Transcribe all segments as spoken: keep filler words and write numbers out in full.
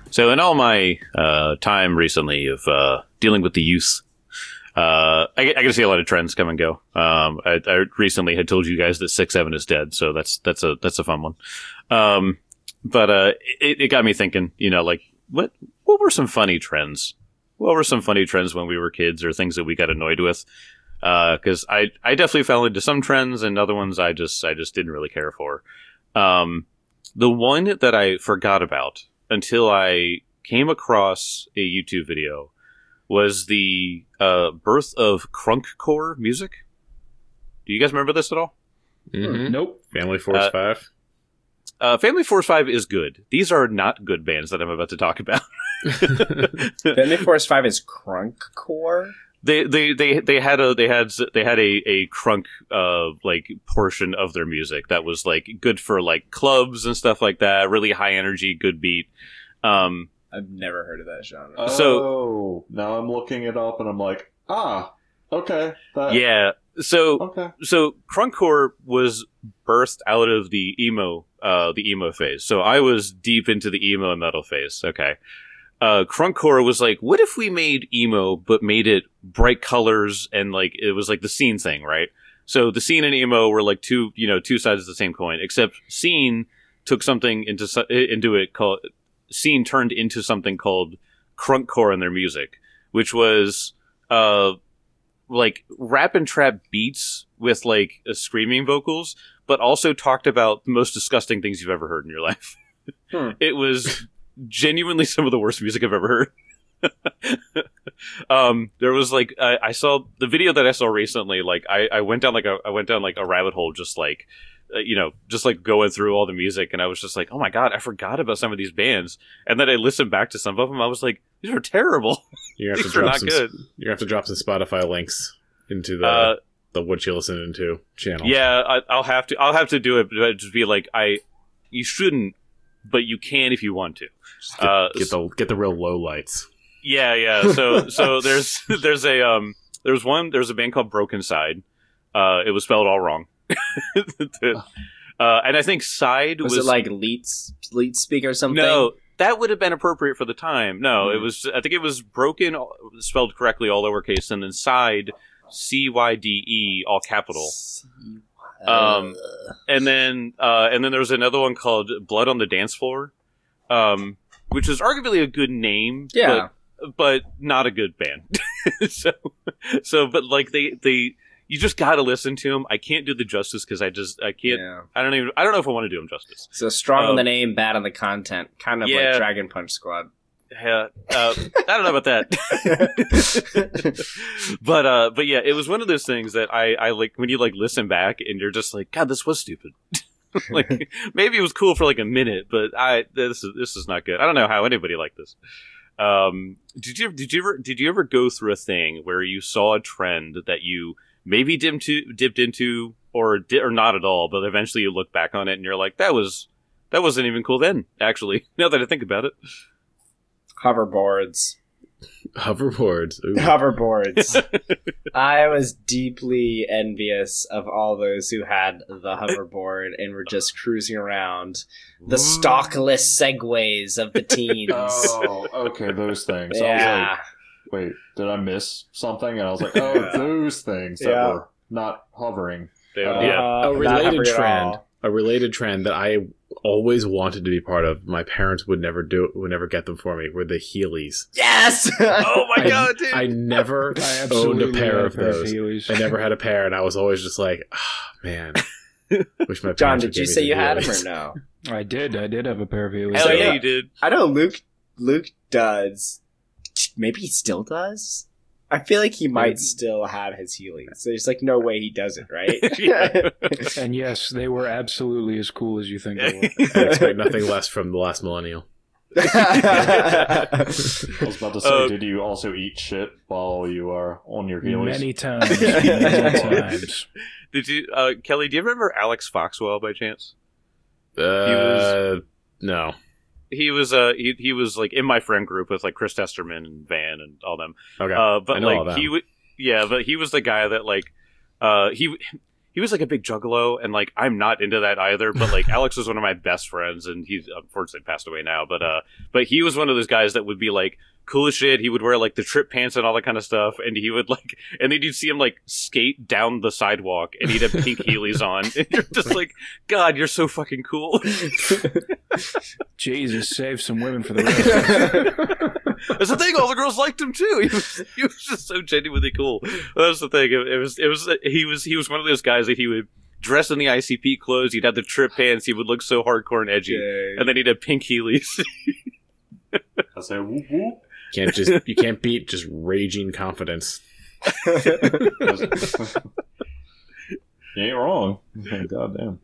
So in all my uh, time recently of uh, dealing with the youth, uh, I, I get to see a lot of trends come and go. Um, I, I recently had told you guys that six seven is dead, so that's that's a that's a fun one. Um, but uh, it, it got me thinking. You know, like what what were some funny trends? What were some funny trends when we were kids, or things that we got annoyed with? Because uh, I I definitely fell into some trends, and other ones I just I just didn't really care for. Um, the one that I forgot about until I came across a YouTube video was the uh, birth of crunkcore music. Do you guys remember this at all? Mm-hmm. Nope. Family Force Uh, Five. Uh, Family Force Five is good. These are not good bands that I'm about to talk about. Family Force Five is crunkcore. They, they, they, they had a, they had, they had a, a crunk, uh, like portion of their music that was like good for like clubs and stuff like that. Really high energy, good beat. Um, I've never heard of that genre. Oh, So- now I'm looking it up and I'm like, ah, okay. That, yeah. So, Okay. so crunkcore was birthed out of the emo, uh, the emo phase. So I was deep into the emo and metal phase. Okay. Uh, crunkcore was like, what if we made emo, but made it bright colors and like, it was like the scene thing, right? So the scene and emo were like two, you know, two sides of the same coin, except scene took something into, su- into it called, scene turned into something called crunkcore in their music, which was, uh, like rap and trap beats with like uh, screaming vocals, but also talked about the most disgusting things you've ever heard in your life. Hmm. It was genuinely some of the worst music I've ever heard. um, there was like, I, I saw the video that I saw recently, like I, I went down like a, I went down like a rabbit hole, just like, uh, you know, just like going through all the music. And I was just like, oh my God, I forgot about some of these bands. And then I listened back to some of them. I was like, these are terrible. You have to These are drop not some. good. You have to drop some Spotify links into the Uh, the what you listening to channel. Yeah, I, I'll have to. I'll have to do it. But just be like, I. You shouldn't, but you can if you want to. Just get, Uh, get the get the real low lights. Yeah, yeah. So, so there's there's a um there's one there's a band called Broken Side. Uh, it was spelled all wrong. uh, and I think side Was, was, it like lead lead speak or something? no. That would have been appropriate for the time. No, Hmm. it was. I think it was broken, spelled correctly, all lowercase, and then side, C Y D E, all capital. Um, and then, uh, and then there was another one called Blood on the Dance Floor, um, which is arguably a good name, Yeah. but, but not a good band. so, so, but like they, they, you just gotta listen to them. I can't do the justice because I just, I can't, Yeah. I don't even, I don't know if I want to do them justice. So strong on Um, the name, bad on the content. Kind of yeah. like Dragon Punch Squad. Yeah, uh, I don't know about that. but, uh, but yeah, it was one of those things that I, I like when you like listen back and you're just like, God, this was stupid. Like maybe it was cool for like a minute, but I, this is, this is not good. I don't know how anybody liked this. Um, did you, did you ever, did you ever go through a thing where you saw a trend that you maybe dipped to, dipped into or di- or not at all, but eventually you look back on it and you're like, that was, that wasn't even cool then, actually, now that I think about it. Hoverboards. Hoverboards. Ooh. Hoverboards. I was deeply envious of all those who had the hoverboard and were just cruising around the stockless segways of the teens. Oh, okay, those things. I was yeah. like, wait, did I miss something? And I was like, oh, those things that Yeah. were not hovering. They, Uh, yeah. Uh, a not related hovering at trend. all. A related trend that I always wanted to be part of. My parents would never do. Would never get them for me. Were the Heelys. Yes! Oh my I, God, dude. I never I owned absolutely a pair had of those. Heelys. I never had a pair, and I was always just like, oh, man. Wish my John, parents did would you give me say the you had Heelys. them or no? I did. I did have a pair of Heelys. Hell So, yeah, yeah. you did. I know Luke Luke does. Maybe he still does? I feel like he might still have his Heelys. There's like no way he doesn't, right? Yeah. And yes, they were absolutely as cool as you think they were. I expect nothing less from the last millennial. I was about to say, Uh, did you also eat shit while you were on your heelys? Many times. Many times. Did you, uh, Kelly? Do you remember Alex Foxwell by chance? Uh, was- no. He was, uh, he he was like in my friend group with like Chris Testerman and Van and all them. Okay. Uh, I but know all like them. he, w- yeah, but he was the guy that like, uh, he he was like a big juggalo, and like I'm not into that either. But like Alex was one of my best friends, and he's unfortunately passed away now. But uh, but he was one of those guys that would be like cool as shit. He would wear like the trip pants and all that kind of stuff, and he would like, and then you'd see him like skate down the sidewalk, and he'd have pink Heelys on, and you're just like, God, you're so fucking cool. Jesus, save some women for the rest. That's the thing. All the girls liked him too. He was, he was just so genuinely cool. That's the thing. It, it was, it was, he was, he was one of those guys that he would dress in the I C P clothes. He'd have the trip pants. He would look so hardcore and edgy, Okay. and then he'd have pink Heelys. I say whoop whoop. Can't just you can't beat just raging confidence. You ain't wrong. God damn.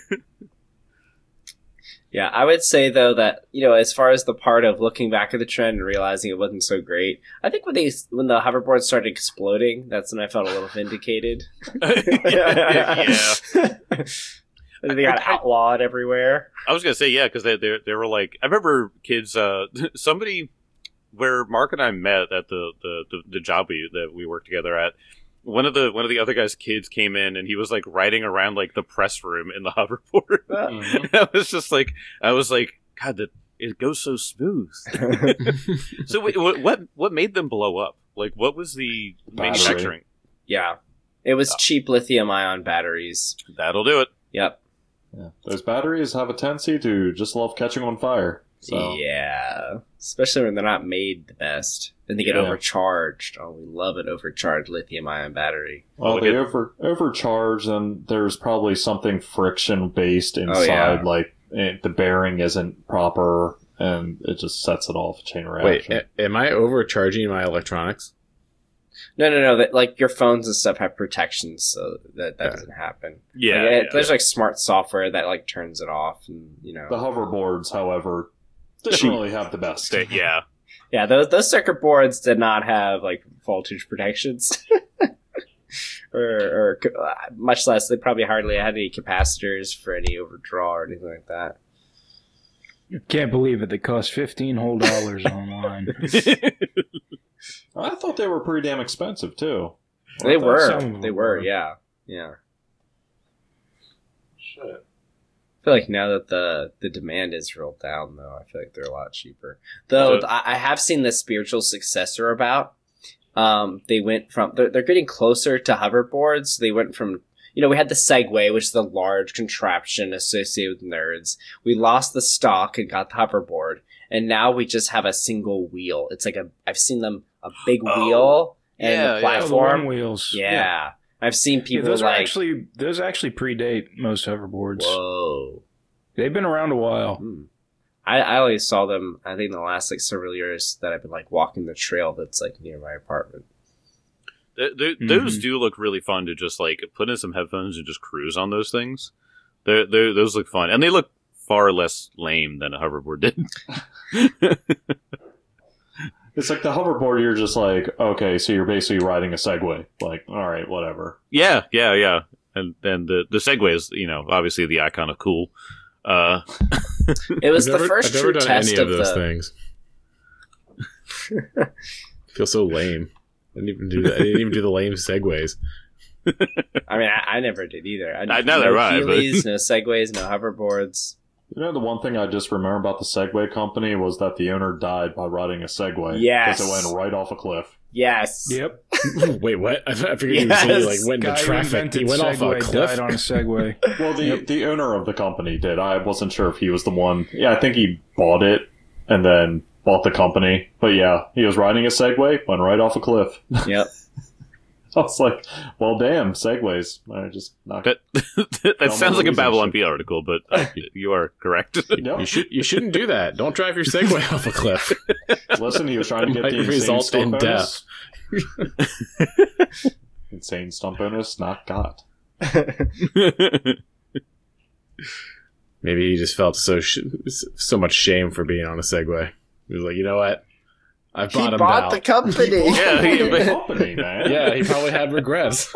Yeah, I would say though that, you know, as far as the part of looking back at the trend and realizing it wasn't so great, I think when they when the hoverboards started exploding, that's when I felt a little vindicated. yeah. And they got outlawed everywhere. I was gonna say yeah, because they, they they were like, I remember kids. Uh, somebody where Mark and I met at the the, the, the job we that we worked together at. One of the one of the other guys' kids came in, and he was like riding around like the press room in the hoverboard. Mhm. I was just like, I was like, God, that it goes so smooth. So wait, what what what made them blow up? Like, what was the Battery. manufacturing? Yeah. It was cheap lithium ion batteries. That'll do it. Yep. Yeah. Those batteries have a tendency to just love catching on fire. So Yeah. Especially when they're not made the best. And they get Yeah. overcharged. Oh, we love an overcharged lithium ion battery. well, Look they at- over overcharge, and there's probably something friction based inside, yeah. like eh, the bearing isn't proper, and it just sets it off a chain Wait, reaction. a- am I overcharging my electronics? No, no, no. That, like, your phones and stuff have protections so that that Yeah. doesn't happen. Yeah, Like, it- yeah. there's, like, smart software that, like, turns it off. And, you know. The hoverboards, however, didn't Cheap. really have the best. Stay- yeah. Yeah, those those circuit boards did not have like voltage protections, or, or uh, much less. They probably hardly had any capacitors for any overdraw or anything like that. Can't believe it. They cost fifteen whole dollars online. I thought they were pretty damn expensive too. They I thought were, some of them they were, were. yeah, yeah. Shit. I feel like now that the the demand is real down, though, I feel like they're a lot cheaper. Though So- I, I have seen the spiritual successor about. Um, they went from they're, they're getting closer to hoverboards. They went from you know we had the Segway, which is the large contraption associated with nerds. We lost the stock and got the hoverboard, and now we just have a single wheel. It's like a I've seen them a big Oh, wheel and yeah, the yeah. Oh, the platform. one wheels. yeah. I've seen Yeah, people those are like actually those actually predate most hoverboards. whoa. They've been around a while. Hmm. I, I always saw them, I think, in the last like several years that I've been like walking the trail that's like near my apartment. Th- th- Mhm. Those do look really fun to just like put in some headphones and just cruise on those things. They're, they're, those look fun, and they look far less lame than a hoverboard did. It's like the hoverboard, you're just like, okay, so you're basically riding a Segway. Like, all right, whatever. Yeah, yeah, yeah. And then the the Segway is, you know, obviously the icon of cool. Uh, It was I've the never- first I've never true done test any of, of those the. things. Feel so lame. I didn't even do that. I didn't even do the lame segues. I mean, I, I never did either. I, I- neither no have I, but- Heelys, no Segways, no hoverboards. You know, the one thing I just remember about the Segway company was that the owner died by riding a Segway. Yes. Because it went right off a cliff. Yes. Yep. Wait, what? I, I figured Yes. he was like went Guy into who traffic. invented He went off a Segway cliff. died on a Segway. Well, the Yep. the owner of the company did. I wasn't sure if he was the one. Yeah, I think he bought it and then bought the company. But yeah, he was riding a Segway, went right off a cliff. Yep. I was like, well, damn, Segways. I just not. that that Tell sounds me like a the Babylon reason. P article, but uh, you are correct. Nope. You should you shouldn't do that. Don't drive your Segway off a cliff. Listen, he was trying to get Might the insane result stunt in bonus. Insane stunt bonus, not got. Maybe he just felt so sh- so much shame for being on a Segway. He was like, you know what? I He bought him bought out. the company. Yeah, he- The company, man. Yeah, he probably had regrets.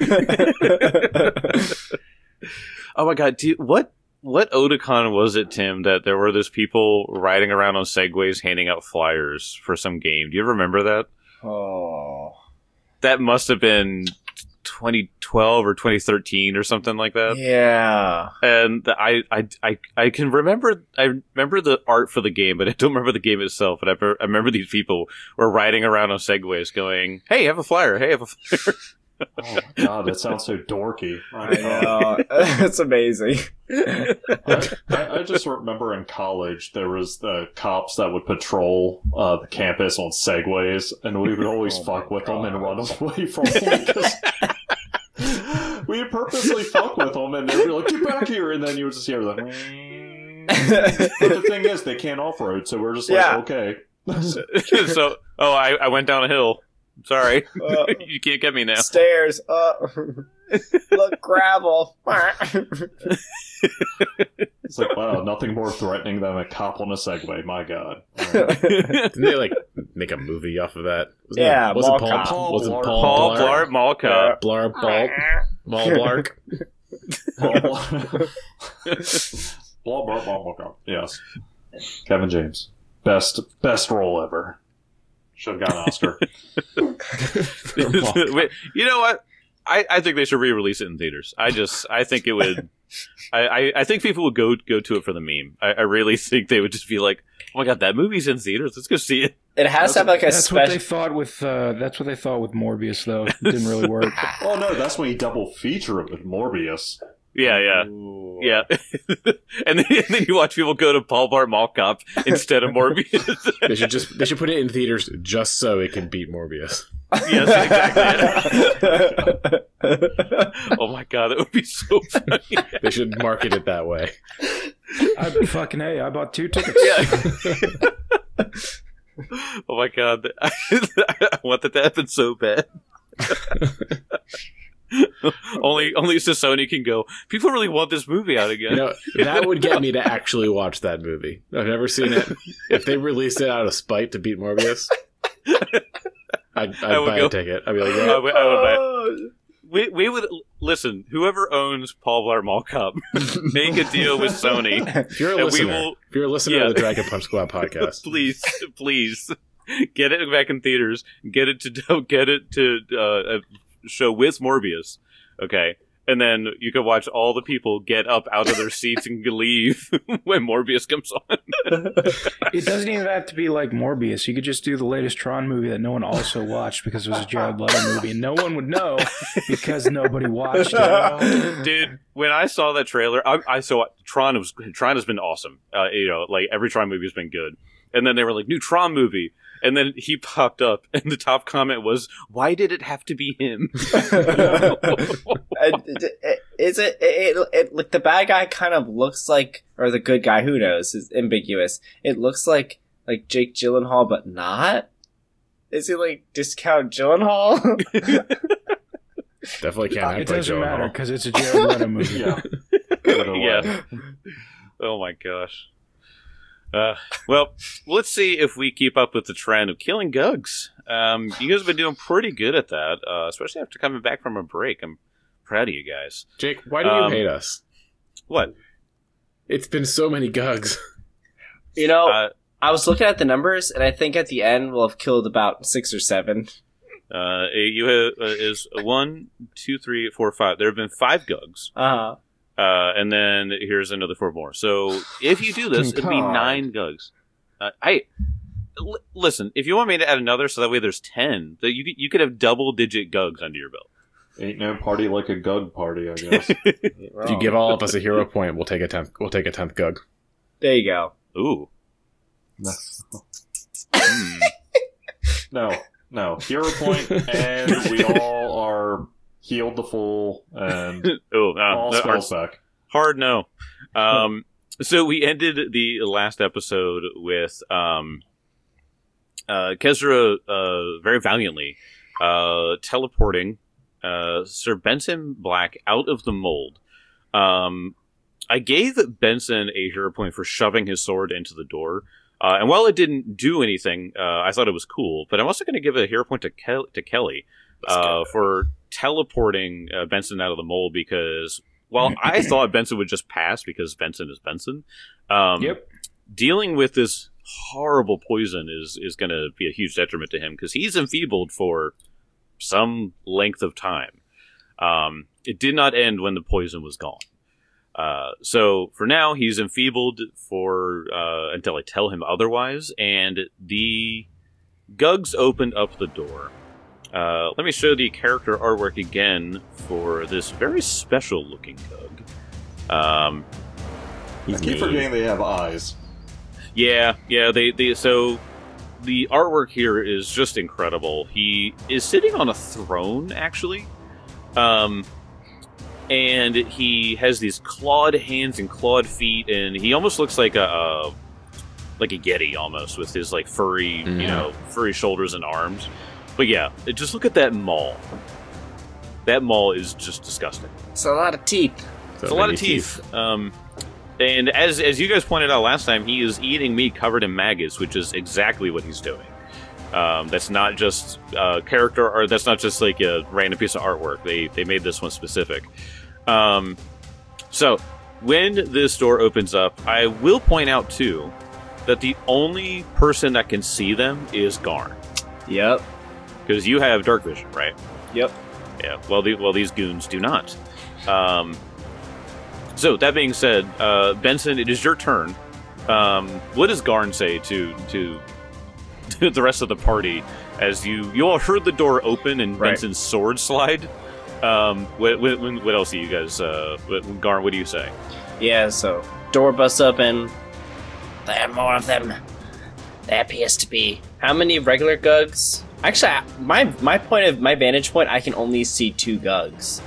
Oh my god, do you, what what Otakon was it, Tim, that there were those people riding around on Segways handing out flyers for some game? Do you ever remember that? Oh. That must have been twenty twelve or twenty thirteen or something like that. Yeah. And I, I, I, I can remember, I remember the art for the game, but I don't remember the game itself. And I, I remember these people were riding around on Segways going, hey, have a flyer, hey, have a flyer. Oh my god, that sounds so dorky. I know. It's amazing. I, I just remember in college there was the cops that would patrol uh, the campus on Segways, and we would always Oh fuck my with them and God. run away from them because we would purposely fuck with them, and they'd be like, "Get back here!" And then you would just hear like. But the thing is, they can't off road, so we're just like, Yeah. okay. So, oh, I, I went down a hill. Sorry. Uh, You can't get me now. Stairs. Uh, look, gravel. It's like, wow, nothing more threatening than a cop on a Segway. My god. All right. Didn't they like make a movie off of that? Wasn't Yeah, it, wasn't Mall Paul, Cop. wasn't Paul Paul, Paul Blart, Blart Mall Cop. Blar Ball Mall Blark. Blah, blah. Blah, blah, blah, blah, blah. Yes. Kevin James. Best best role ever. Should have got an Oscar. Wait, you know what? I, I think they should re-release it in theaters. I just, I think it would. I, I, I think people would go go to it for the meme. I, I really think they would just be like, "Oh my god, that movie's in theaters. Let's go see it." It has to have like a That's what they special. thought with. Uh, that's what they thought with Morbius, though. It didn't really work. Oh no, that's when he double feature it with Morbius. Yeah, yeah, Ooh. yeah. and, then, and then you watch people go to Paul Blart Mall Cop instead of Morbius. They should just they should put it in theaters just so it can beat Morbius. Yes, exactly. Oh my god, that would be so funny. They should market it that way. I fucking hey, I bought two tickets. Yeah. Oh my god, I want that to happen so bad. only, only so Sony can go. People really want this movie out again. You know, that would get me to actually watch that movie. I've never seen it. If they released it out of spite to beat Morbius, I'd, I'd I would buy go- a ticket. I'd be like, I yeah. would- I would buy- we we would listen. Whoever owns Paul Blart Mall Cop, make a deal with Sony. If you're a And we listener, will- if you're a listener Yeah. of the Dragon Punch Squad podcast, Please, please, get it back in theaters. Get it to get it to uh, a show with Morbius. Okay, and then you can watch all the people get up out of their seats and leave when Morbius comes on. It doesn't even have to be like Morbius. You could just do the latest Tron movie that no one also watched because it was a Jared Leto movie, and no one would know because nobody watched it. Dude, when I saw that trailer, I, I saw Tron was Tron has been awesome. Uh, you know, like every Tron movie has been good. And then they were like, new Tron movie. And then he popped up, and the top comment was, "Why did it have to be him?" And it- Is it, it, it, like the bad guy kind of looks like, or the good guy, who knows, is ambiguous. It looks like, like Jake Gyllenhaal, but not? Is he like discount Gyllenhaal? definitely can't. It play doesn't Joe matter Hall. because it's a Jared Leto movie. Yeah. Either way. Yeah. Oh my gosh. Uh, well, let's see if we keep up with the trend of killing Gugs. Um, you guys have been doing pretty good at that, uh, especially after coming back from a break. I'm proud of you guys. Jake, why do you Um, hate us? What? It's been so many Gugs. You know, Uh, I was looking at the numbers, and I think at the end we'll have killed about six or seven. uh, you have, uh, is one, two, three, four, five. There have been five Gugs. Uh-huh. Uh, and then here's another four more. So if you do this, it'd be God. nine Gugs. Uh, I l- listen. If you want me to add another, so that way there's ten, that you could, you could have double digit Gugs under your belt. Ain't no party like a Gug party, I guess. If you give all of us a hero point, we'll take a tenth. We'll take a tenth Gug. There you go. Ooh. No. Hmm. No, no. Hero point, and we all are healed to full, and Oh, uh, all no, spells hard, back. hard no. Um, so we ended the last episode with um, uh, Kezra uh, very valiantly uh, teleporting uh, Sir Benson Black out of the mold. Um, I gave Benson a hero point for shoving his sword into the door. Uh, and while it didn't do anything, uh, I thought it was cool. But I'm also going to give a hero point to, Kel- to Kelly uh, for teleporting uh, Benson out of the mold, because while I thought Benson would just pass because Benson is Benson, um, Yep. dealing with this horrible poison is, is going to be a huge detriment to him because he's enfeebled for some length of time. Um, it did not end when the poison was gone. Uh, so for now, he's enfeebled for uh, until I tell him otherwise, and the Gugs opened up the door. Uh, let me show the character artwork again for this very special-looking Gug. Um, I keep forgetting they have eyes. yeah, yeah. They, they so the artwork here is just incredible. He is sitting on a throne, actually. Um. And he has these clawed hands and clawed feet, and he almost looks like a, a like a Yeti almost, with his like furry, Mm-hmm. you know, furry shoulders and arms. But yeah, just look at that maul. That maul is just disgusting. It's a lot of teeth. It's a lot of teeth. Um, and as as you guys pointed out last time, he is eating meat covered in maggots, which is exactly what he's doing. Um, that's not just uh, character, or that's not just like a random piece of artwork. They they made this one specific. Um, so when this door opens up, I will point out too that the only person that can see them is Garn, Yep. because you have dark vision, right? Yep. Yeah. Well, the, well, these goons do not. Um, so that being said, uh, Benson, it is your turn. Um, what does Garn say to to the rest of the party as you you all heard the door open and Right. Benson's sword slide? Um, what, what, what else do you guys, uh, what, Garn, what do you say? Yeah, so door busts open. There are more of them. There appears to be. How many regular Gugs? Actually, I- my my point of my vantage point, I can only see two Gugs.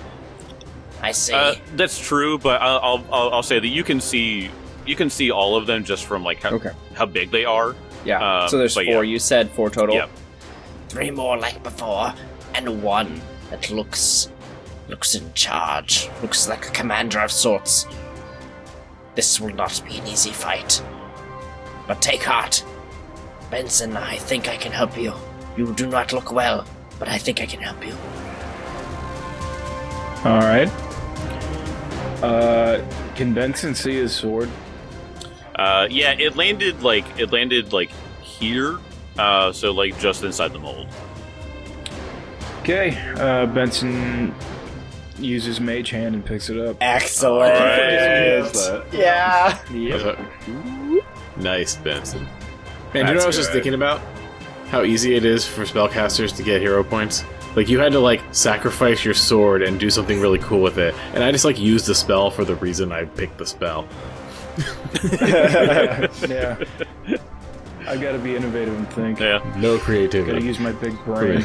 I see. Uh, that's true, but I'll, I'll I'll I'll say that you can see you can see all of them just from like how Okay. how big they are. yeah. um, so there's but four. yeah. You said four total. Yep. Three more like before, and one that looks looks in charge. Looks like a commander of sorts. This will not be an easy fight. But take heart. Benson, I think I can help you. You do not look well, but I think I can help you. All right. Uh, can Benson see his sword? Uh, yeah, it landed like it landed like here, uh, so like just inside the mold. Okay. Uh, Benson uses Mage Hand and picks it up. Excellent. Yes, that. Yeah. Yep. Nice, Benson. Man, do you know That's what I was just good. thinking about? How easy it is for spellcasters to get hero points. Like, you had to, like, sacrifice your sword and do something really cool with it. And I just, like, used the spell for the reason I picked the spell. Yeah. I gotta be innovative and think. Yeah. No Gotta creativity. use my big brain.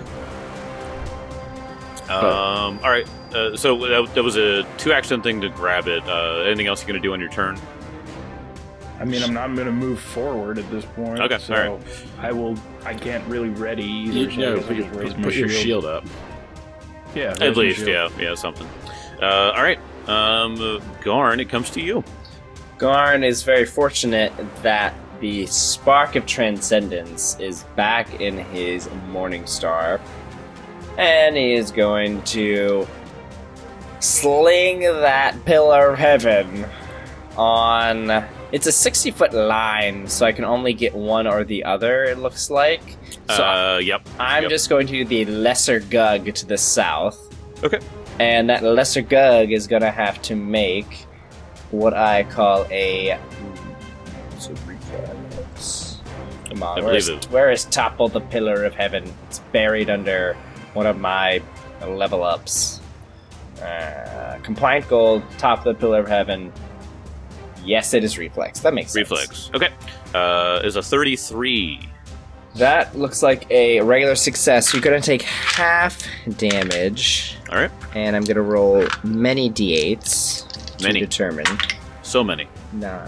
Um. All right. Uh, so that, that was a two action thing to grab it. Uh, anything else you're gonna do on your turn? I mean, I'm not gonna move forward at this point. Okay, So alright. I will. I can't really ready either. You so I know, guess I'll put, just your, raise put, my put your shield up. Yeah. raise At my least, shield. yeah, yeah, something. Uh, all right. Um, Garn, it comes to you. Garn is very fortunate that the spark of transcendence is back in his Morning Star, and he is going to sling that pillar of heaven on. It's a sixty foot line, so I can only get one or the other, it looks like. So uh, yep. I'm yep. just going to the lesser Gug to the south. Okay. And that lesser Gug is gonna have to make what I call a. What's a reflex? Come on, I where is, believe it. where is Topple the Pillar of Heaven? It's buried under one of my level ups. Uh, compliant gold, top of the Pillar of Heaven. Yes, it is reflex. That makes sense. Reflex. Okay. Uh, is a thirty-three. That looks like a regular success. You're gonna take half damage, All right. and I'm gonna roll many d eights to Many. determine. So many. Nah.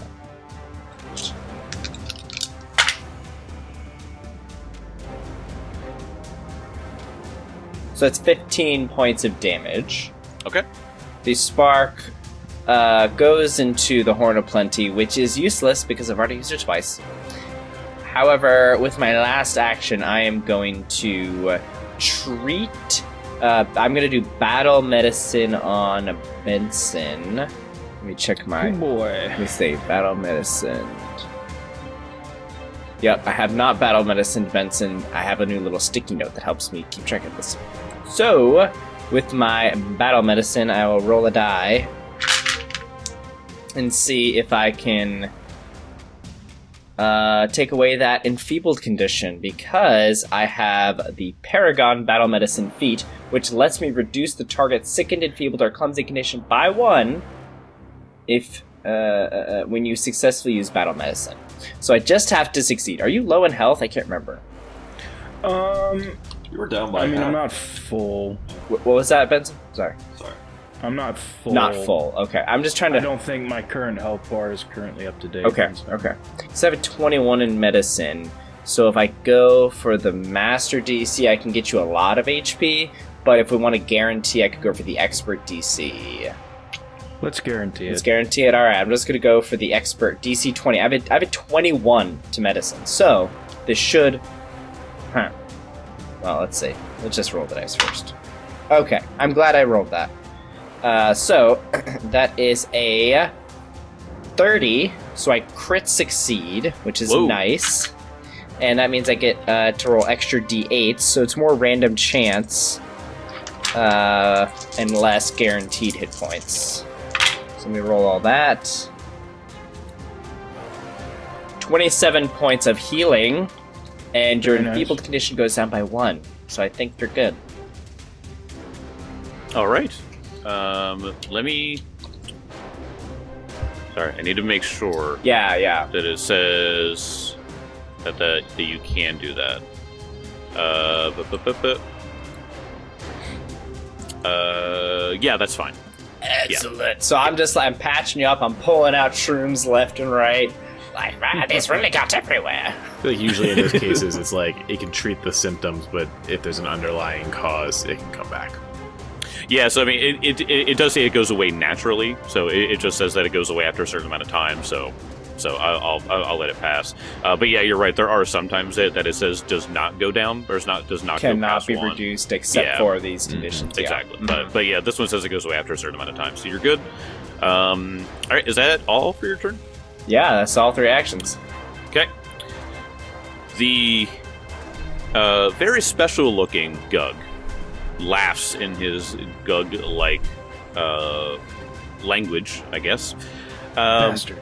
So it's fifteen points of damage. Okay. The spark uh, goes into the Horn of Plenty, which is useless because I've already used it twice. However, with my last action, I am going to uh, treat. Uh, I'm going to do battle medicine on Benson. Let me check my. Oh boy. Let me see. Battle medicine. Yep, I have not battle medicine Benson. I have a new little sticky note that helps me keep track of this. So, with my battle medicine, I will roll a die and see if I can uh, take away that enfeebled condition, because I have the Paragon Battle Medicine feat, which lets me reduce the target's sickened, enfeebled, or clumsy condition by one if uh, uh, when you successfully use Battle Medicine. So I just have to succeed. Are you low in health? I can't remember. Um, You were down by I mean, half. I'm not full. Wh- what was that, Benson? Sorry. Sorry. I'm not full. Not full. Okay, I'm just trying I to. don't think my current health bar is currently up to date. Okay, okay. So I have a twenty-one in medicine. So if I go for the master D C, I can get you a lot of H P. But if we want to guarantee, I could go for the expert D C. Let's guarantee Let's it. guarantee it. All right, I'm just going to go for the expert D C twenty. I have, a, I have a twenty-one to medicine. So this should... Huh. Well, let's see. Let's just roll the dice first. Okay, I'm glad I rolled that. Uh, so, that is a thirty. So I crit succeed, which is Whoa. nice. And that means I get uh, to roll extra d eights, so it's more random chance uh, and less guaranteed hit points. So let me roll all that. twenty-seven points of healing, and your Very nice. enfeebled condition goes down by one. So I think you're good. All right. Um, let me. Sorry, I need to make sure Yeah, yeah. that it says that that, that you can do that. Uh, bu- bu- bu- bu- uh, yeah, that's fine. Excellent. So I'm just I'm patching you up. I'm pulling out shrooms left and right. Like, right, this really got everywhere. I feel like usually in those cases, it's like it can treat the symptoms, but if there's an underlying cause, it can come back. Yeah, so I mean, it it, it does say it goes away naturally. So it, it just says that it goes away after a certain amount of time. So, so I'll I'll, I'll let it pass. Uh, but yeah, you're right. There are sometimes that, that it says does not go down or is not does not go Cannot past be one. reduced except Yeah. for these conditions. yeah. Exactly. But but yeah, this one says it goes away after a certain amount of time. So you're good. Um, all right, is that all for your turn? Yeah, that's all three actions. Okay. The uh, very special looking Gug laughs in his Gug like uh, language, I guess. Um, Bastard.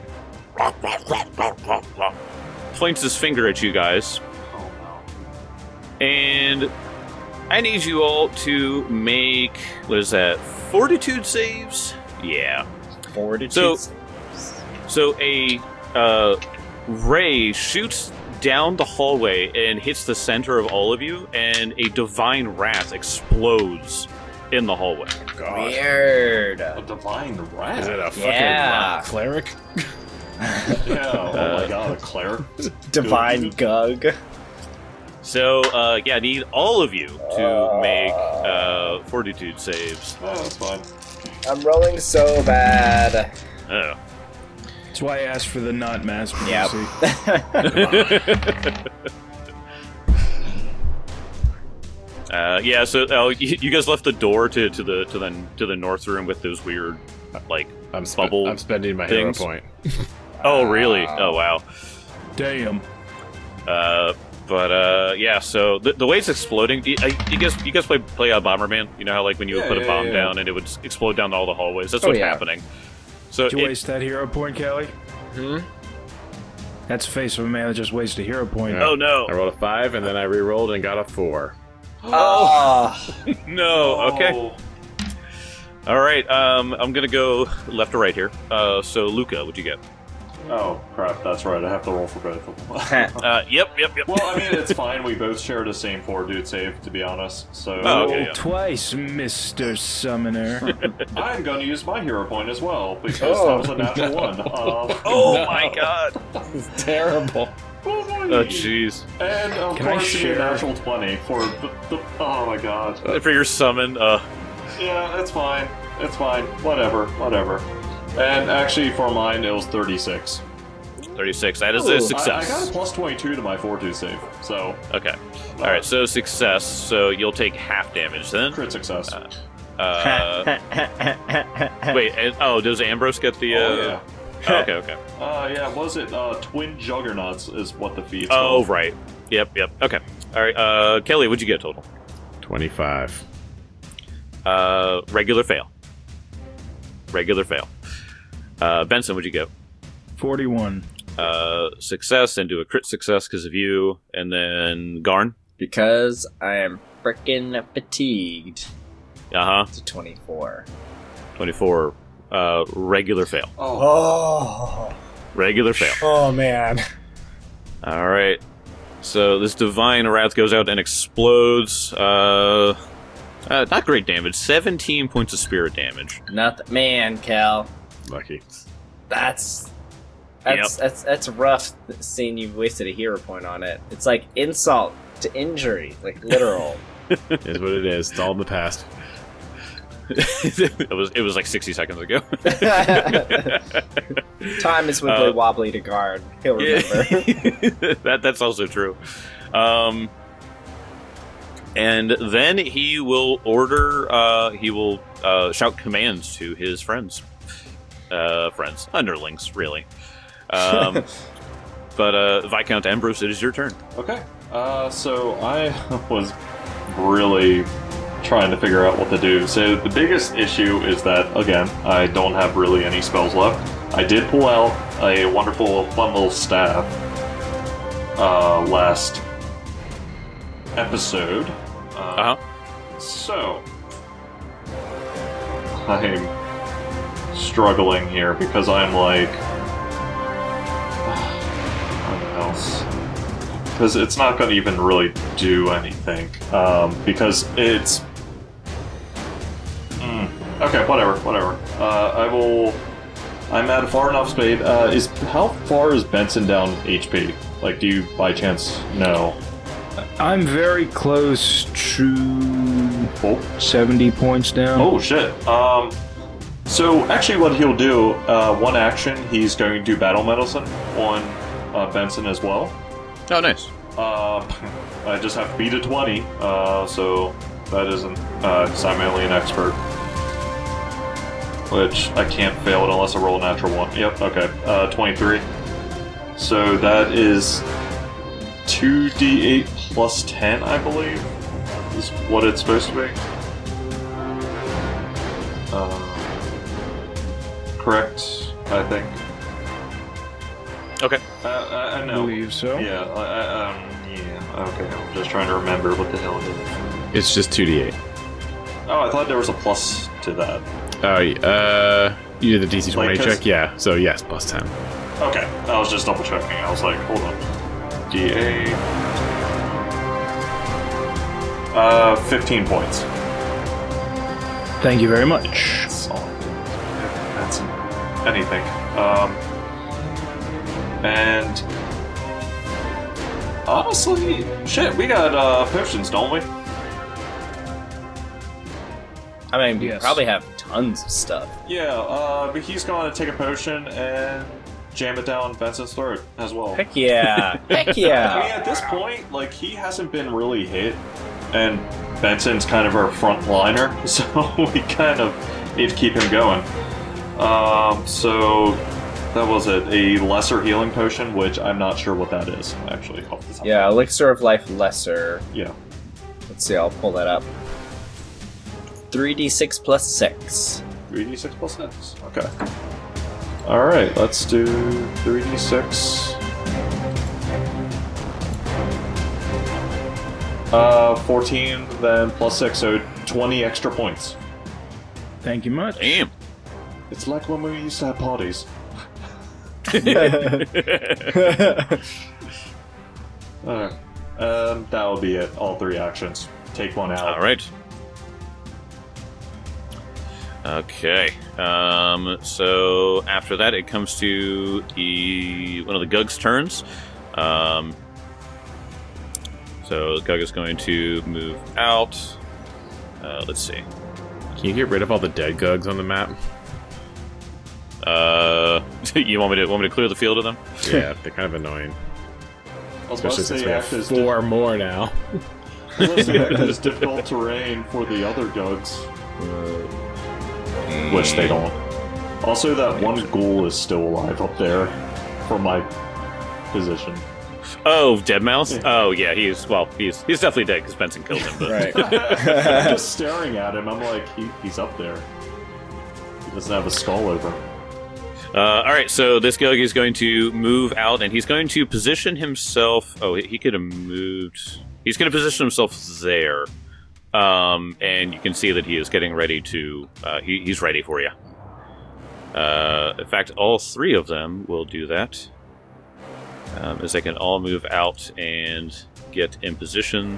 points his finger at you guys. Oh And I need you all to make, what is that, fortitude saves? Yeah. Fortitude. So- So a uh, ray shoots down the hallway and hits the center of all of you, and a divine wrath explodes in the hallway. God. Weird. no. A divine rat. Is it a fucking Yeah. uh, cleric? Yeah. Oh Uh, my god, a cleric. Divine Gug. So, uh, yeah, I need all of you to make uh, fortitude saves. Oh, that's fine. I'm rolling so bad. Oh. That's why I asked for the not master. Yep. see? Uh, yeah, so uh, you, you guys left the door to, to the to the to the north room with those weird, like. I'm, spe- Bubble I'm spending my things. hero point. Oh, really? Oh, wow. Damn. Uh, but uh, yeah. So the, the way it's exploding, you, uh, you guys you guys play play uh, Bomberman. You know how like when you would Yeah, put a yeah, bomb yeah. down and it would s- explode down all the hallways. That's Oh, what's yeah. happening. So Did you it- waste that hero point, Kelly? Hmm? That's the face of a man that just wasted a hero point. oh no, I rolled a five, and then I re-rolled and got a four. Oh. no. Okay. Oh, All right. Um, I'm gonna go left to right here. Uh, so Luca, what'd you get? oh, crap, that's right. I have to roll for both of them. Uh, yep, yep, yep. Well, I mean, it's fine. We both share the same four dude save, to be honest. So Oh, okay, yeah. Twice, Mister Summoner. I'm going to use my hero point as well because Oh, that was a natural no. one. Um, Oh No. my god. Terrible. oh, boy. Oh jeez. And of Can I course, the share? natural twenty for the, the. Oh my god. For your summon. Uh, Yeah, it's fine. It's fine. Whatever. Whatever. And actually, for mine, it was thirty-six. thirty-six. That is Ooh, I- a I, success. I got a plus twenty-two to my fortitude save, so Okay. All right. So success. So you'll take half damage then. crit success. Uh, wait. And, oh, does Ambrose get the? Uh, Oh yeah. oh, okay. Okay. Uh, yeah. Was it uh, twin juggernauts? Is what the feat's Oh, called. right. Yep. Yep. Okay. All right. Uh, Kelly, what'd you get total? Twenty-five. Uh, regular fail. Regular fail. Uh, Benson, what'd you go? forty-one. Uh, success and do a crit success because of you, and then Garn. Because I am frickin' fatigued. Uh huh. To twenty-four. twenty-four. Uh, regular fail. Oh. Regular fail. Oh, man. All right. So this divine wrath goes out and explodes. Uh, uh, not great damage. seventeen points of spirit damage. Nothing. Man, Cal. Lucky. That's. That's, Yep. that's that's rough seeing you've wasted a hero point on it. It's like insult to injury, like literal. Is what it is. It's all in the past. it was it was like sixty seconds ago. Time is wibbly Uh, wobbly to guard. He'll remember. that that's also true. Um, and then he will order. Uh, he will uh, shout commands to his friends, uh, friends, underlings, really. Um, but uh, Viscount Ambrose, it is your turn. Okay. Uh, so I was really trying to figure out what to do. So the biggest issue is that, again, I don't have really any spells left. I did pull out a wonderful, fun little staff uh, last episode. Uh, Uh huh. So I'm struggling here because I'm like, what else? Because it's not going to even really do anything. Um, because it's. Mm, okay, whatever, whatever. Uh, I will. I'm at a far enough speed. Uh, is how far is Benson down H P? Like, do you by chance know? I'm very close to Oh, seventy points down. oh shit. Um. So actually, what he'll do, uh, one action, he's going to do battle medicine on uh, Benson as well. Oh, nice. Uh, I just have to beat a twenty, uh, so that isn't, uh, because I'm only an expert. Which I can't fail it unless I roll a natural one. Yep, okay. Uh, twenty-three. So that is two d eight plus ten, I believe, is what it's supposed to be. Uh, correct, I think. Okay. Uh, I, I I know. believe so. Yeah, I, I, um, yeah, okay. I'm just trying to remember what the hell it is. It's just two d eight. Oh, I thought there was a plus to that. Oh, yeah, uh, you did the D C twenty Like, 'cause- check? Yeah, so yes, plus ten. Okay, I was just double checking. I was like, hold on. D eight. Uh, fifteen points. Thank you very much. That's all. That's anything. Um, and honestly, shit, we got uh, potions, don't we? I mean, we Yes. probably have tons of stuff. Yeah, uh, but he's going to take a potion and jam it down Benson's throat as well. Heck yeah. Heck I mean, yeah. at this point, like, he hasn't been really hit, and Benson's kind of our front liner, so we kind of need to keep him going. Um, so that was it. A lesser healing potion, which I'm not sure what that is, actually. Off the top. Yeah, Elixir of Life Lesser. Yeah. Let's see, I'll pull that up. three d six plus six. three d six plus six. Okay. Alright, let's do three d six. Uh, fourteen, then plus six, so twenty extra points. Thank you much. Damn. It's like when we used to have parties. Alright. Um, that will be it. All three actions. Take one out. All right. Okay. Um, so after that, it comes to the one of the Gug's turns. Um, so Gug is going to move out. Uh, let's see. Can you get rid of all the dead Gugs on the map? Uh, you want me to want me to clear the field of them? Yeah, they're kind of annoying. I was about Especially to since say we have act as four more now. I was about to say act as difficult terrain for the other Gugs. Which they don't. Also, that one ghoul is still alive up there from my position. Oh, dead mouse. Yeah. Oh yeah, he's well, he's he's definitely dead because Benson killed him. But. Right. I'm just staring at him. I'm like, he, he's up there. He doesn't have a skull over him. Uh, all right, so this Gug is going to move out, and he's going to position himself. Oh, he could have moved. He's going to position himself there, um, and you can see that he is getting ready to. Uh, he, he's ready for you. Uh, in fact, all three of them will do that, um, as they can all move out and get in position.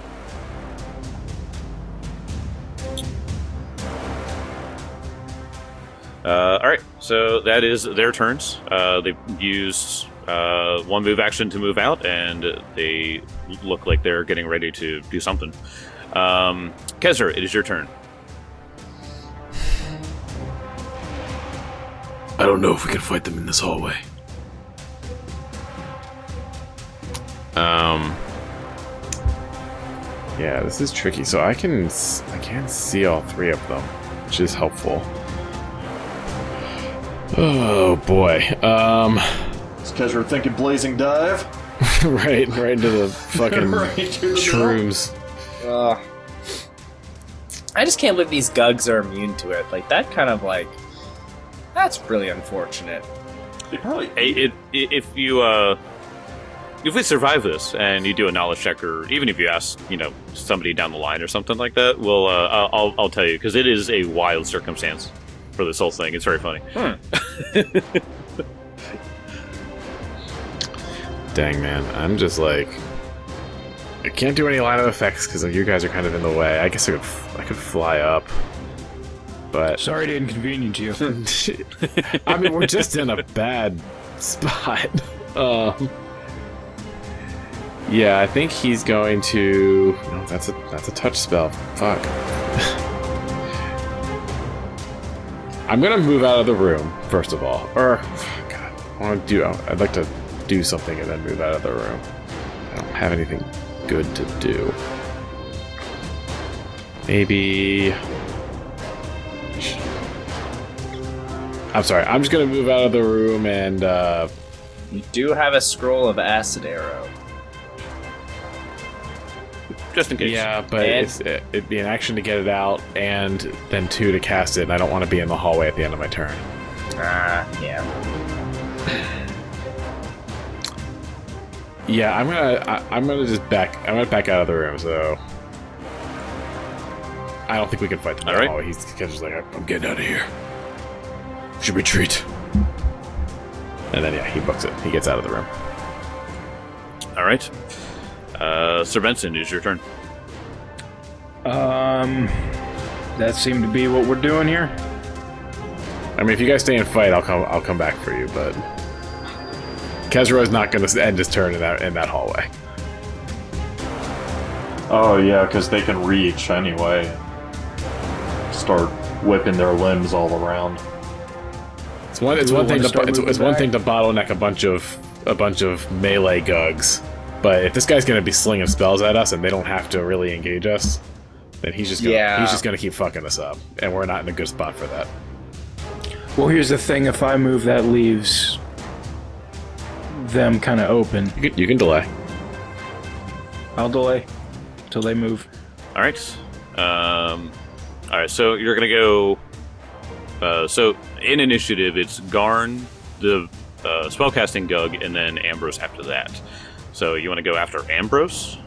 Uh, all right, so that is their turns. Uh, they used uh, one move action to move out, and they look like they're getting ready to do something. Um, Kezra, it is your turn. I don't know if we can fight them in this hallway. Um. Yeah, this is tricky. So I can I can see all three of them, which is helpful. Oh boy. Um. It's because we're thinking blazing dive. right, right into the fucking Right to the shrooms. Uh, I just can't believe these Gugs are immune to it. Like, that kind of, like... That's really unfortunate. They probably. Hey, it, it, if you uh, if we survive this and you do a knowledge check, or even if you ask, you know, somebody down the line or something like that, we'll uh, I'll I'll tell you, because it is a wild circumstance for this whole thing. It's very funny. Hmm. Dang, man. I'm just like... I can't do any line of effects because you guys are kind of in the way. I guess I could, f- I could fly up. But... Sorry to inconvenience you. I mean, we're just in a bad spot. Um... Yeah, I think he's going to... No, that's a, that's a touch spell. Fuck. I'm gonna move out of the room, first of all. Or... God, I want to do... I'd like to do something and then move out of the room. I don't have anything good to do. Maybe... I'm sorry, I'm just gonna move out of the room and, uh... You do have a scroll of Acid Arrow. Just in case. Yeah, but And- it's, it, it'd be an action to get it out, and then two to cast it, and I don't want to be in the hallway at the end of my turn. Ah, yeah. Yeah, I'm gonna, I, I'm gonna just back, I'm gonna back out of the room. So I don't think we can fight them in All the right. hallway. He's just like, I'm getting out of here. Should retreat. And then yeah, he books it. He gets out of the room. All right. Uh, Sir Benson, it is your turn. Um, that seemed to be what we're doing here. I mean, if you guys stay and fight, I'll come. I'll come back for you. But Kezra is not going to end his turn in that in that hallway. Oh yeah, because they can reach anyway. Start whipping their limbs all around. It's one. It's Do we one thing wanna to. start It's, moving it's one back? thing to bottleneck a bunch of a bunch of melee Gugs, but if this guy's going to be slinging spells at us and they don't have to really engage us, then he's just gonna, Yeah. he's just going to keep fucking us up, and we're not in a good spot for that. Well, here's the thing: if I move, that leaves them kind of open. You can, you can delay. I'll delay till they move. All right. Um, all right. So you're gonna go. Uh, so in initiative, it's Garn, the uh, spellcasting Gug, and then Ambrose after that. So you want to go after Ambrose?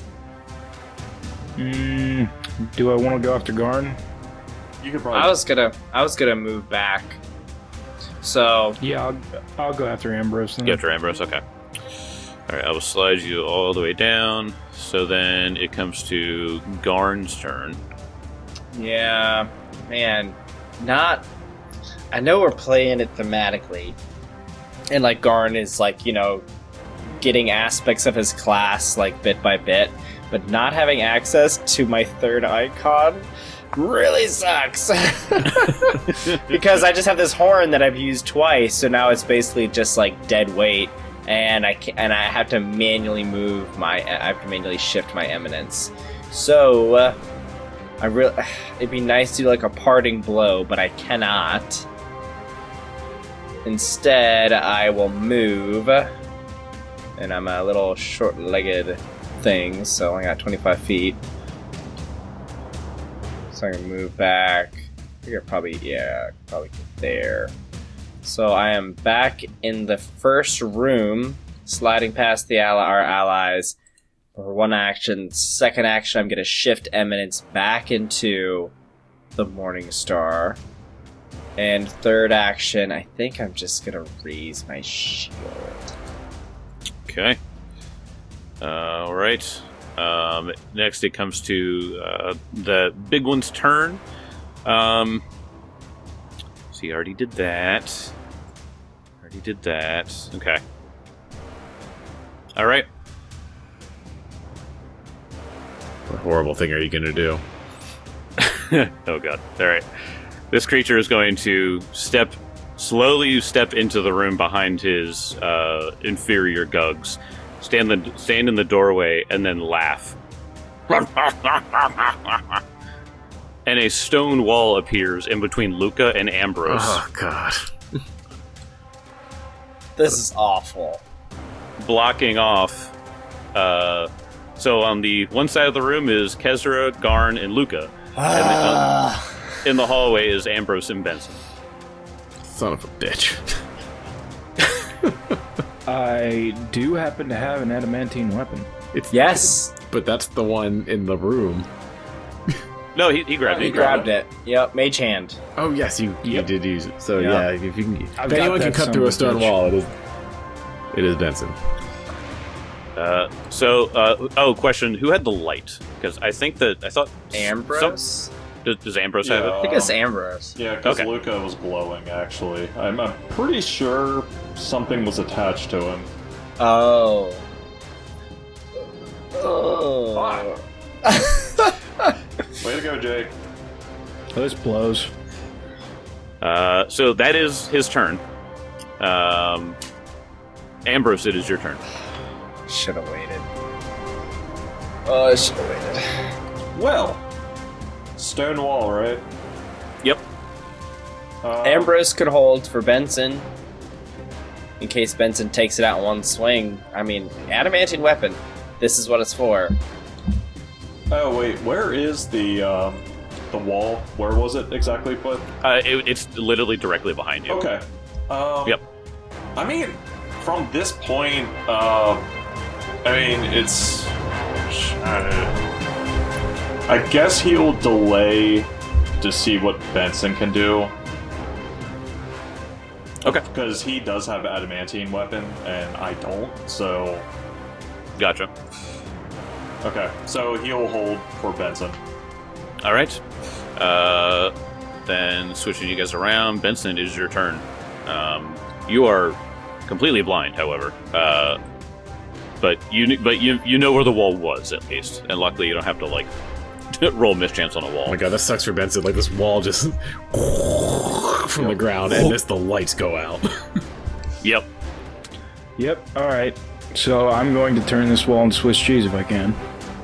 Mm, do I want to go after Garn? You could probably. I was gonna, I was gonna move back. So Yeah, I'll, I'll go after Ambrose then. Go after Ambrose. Okay. All right. I will slide you all the way down. So then it comes to Garn's turn. yeah, man, not. I know we're playing it thematically, and like Garn is like you know, getting aspects of his class like bit by bit, but not having access to my third icon really sucks. Because I just have this horn that I've used twice, so now it's basically just like dead weight, and I can and I have to manually move my I have to manually shift my eminence. So uh, I really it'd be nice to do like a parting blow, but I cannot. Instead, I will move and I'm a little short-legged thing, so I only got twenty-five feet. So I can move back. I could probably, yeah, probably get there. So I am back in the first room, sliding past the ally- our allies for one action. Second action, I'm going to shift Eminence back into the Morning Star. And third action, I think I'm just going to raise my shield. Okay. Uh, all right. Um, next, it comes to uh, the big one's turn. Um, so he already did that. Already did that. Okay. All right. What horrible thing are you going to do? Oh god. All right. This creature is going to step slowly step into the room behind his uh, inferior Gugs, stand the stand in the doorway, and then laugh. And a stone wall appears in between Luca and Ambrose. Oh god. This is awful. Blocking off. Uh, so on the one side of the room is Kezra, Garn, and Luca. And then, uh, in the hallway is Ambrose and Benson. Son of a bitch. I do happen to have an adamantine weapon. It's, Yes! But that's the one in the room. No, he, he grabbed He it. grabbed it. Yep, mage hand. Oh yes, you, you Yep. did use it. So Yeah. yeah, if you can, I've if got anyone can that cut son through of a a stone bitch. wall, it is it is Benson. Uh, so, uh, oh, question: who had the light? Because I think that I thought Ambrose? some- does, does Ambrose have Yeah. I it? think it's Ambrose. Yeah, because Okay. Luca was glowing, actually. I'm, I'm pretty sure something was attached to him. Oh. Oh. Way to go, Jake. This blows. Uh, so that is his turn. Um, Ambrose, it is your turn. Should have waited. Oh, I should have waited. Well, stone wall, right? Yep. Uh, Ambrose could hold for Benson. In case Benson takes it out in one swing. I mean, adamantine weapon. This is what it's for. Oh wait, where is the um, the wall? Where was it exactly put? Uh, it, it's literally directly behind you. Okay. Um, Yep. I mean, from this point, uh, I mean, it's. Uh, I guess he'll delay to see what Benson can do. Okay. Because he does have adamantine weapon, and I don't, so. Gotcha. Okay, so he'll hold for Benson. All right. Uh, then switching you guys around, Benson, it is your turn. Um, you are completely blind, however. Uh, but you but you you know where the wall was at least, and luckily you don't have to like roll mischance on a wall. Oh my god, that sucks for Benson. Like this wall just from the ground, and this the lights go out. Yep. Yep, alright. So I'm going to turn this wall into Swiss cheese if I can.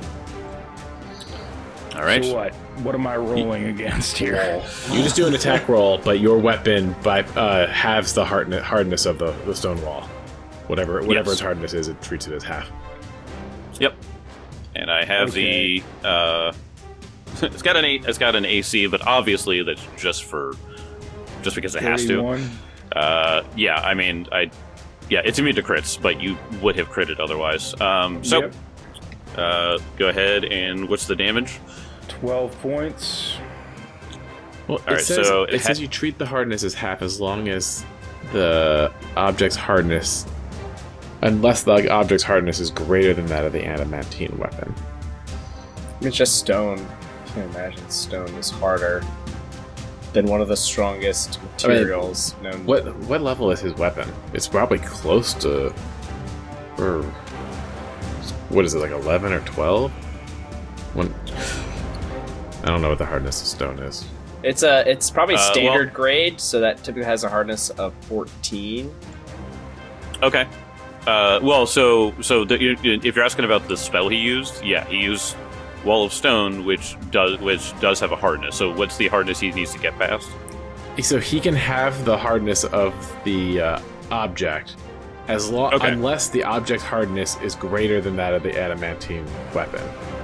All right. So what? What am I rolling against here? You just do an attack roll, but your weapon by uh, halves the hardness, hardness of the, the stone wall. Whatever whatever Yes. its hardness is, it treats it as half. Yep. And I have Okay. the. Uh, it's got an a, it's got an A C, but obviously that's just for just because it has to. thirty-one. Uh, yeah, I mean, I yeah, it's immune to crits, but you would have critted otherwise. Um, so Yep. uh, go ahead and what's the damage? twelve points. Well, it Alright, says, so it it says ha- you treat the hardness as half as long as the object's hardness, unless the object's hardness is greater than that of the adamantine weapon. It's just stone. I can't imagine stone is harder than one of the strongest I mean, materials known. What what level is his weapon? It's probably close to, or what is it, like eleven or twelve? When I don't know what the hardness of stone is. It's a. It's probably Uh, standard well- grade, so that typically has a hardness of fourteen. Okay. Uh, well, so so the, you- if you're asking about the spell he used, yeah, he used Wall of Stone, which does which does have a hardness. So what's the hardness he needs to get past? So he can have the hardness of the uh, object, as long Okay. unless the object hardness is greater than that of the adamantine weapon.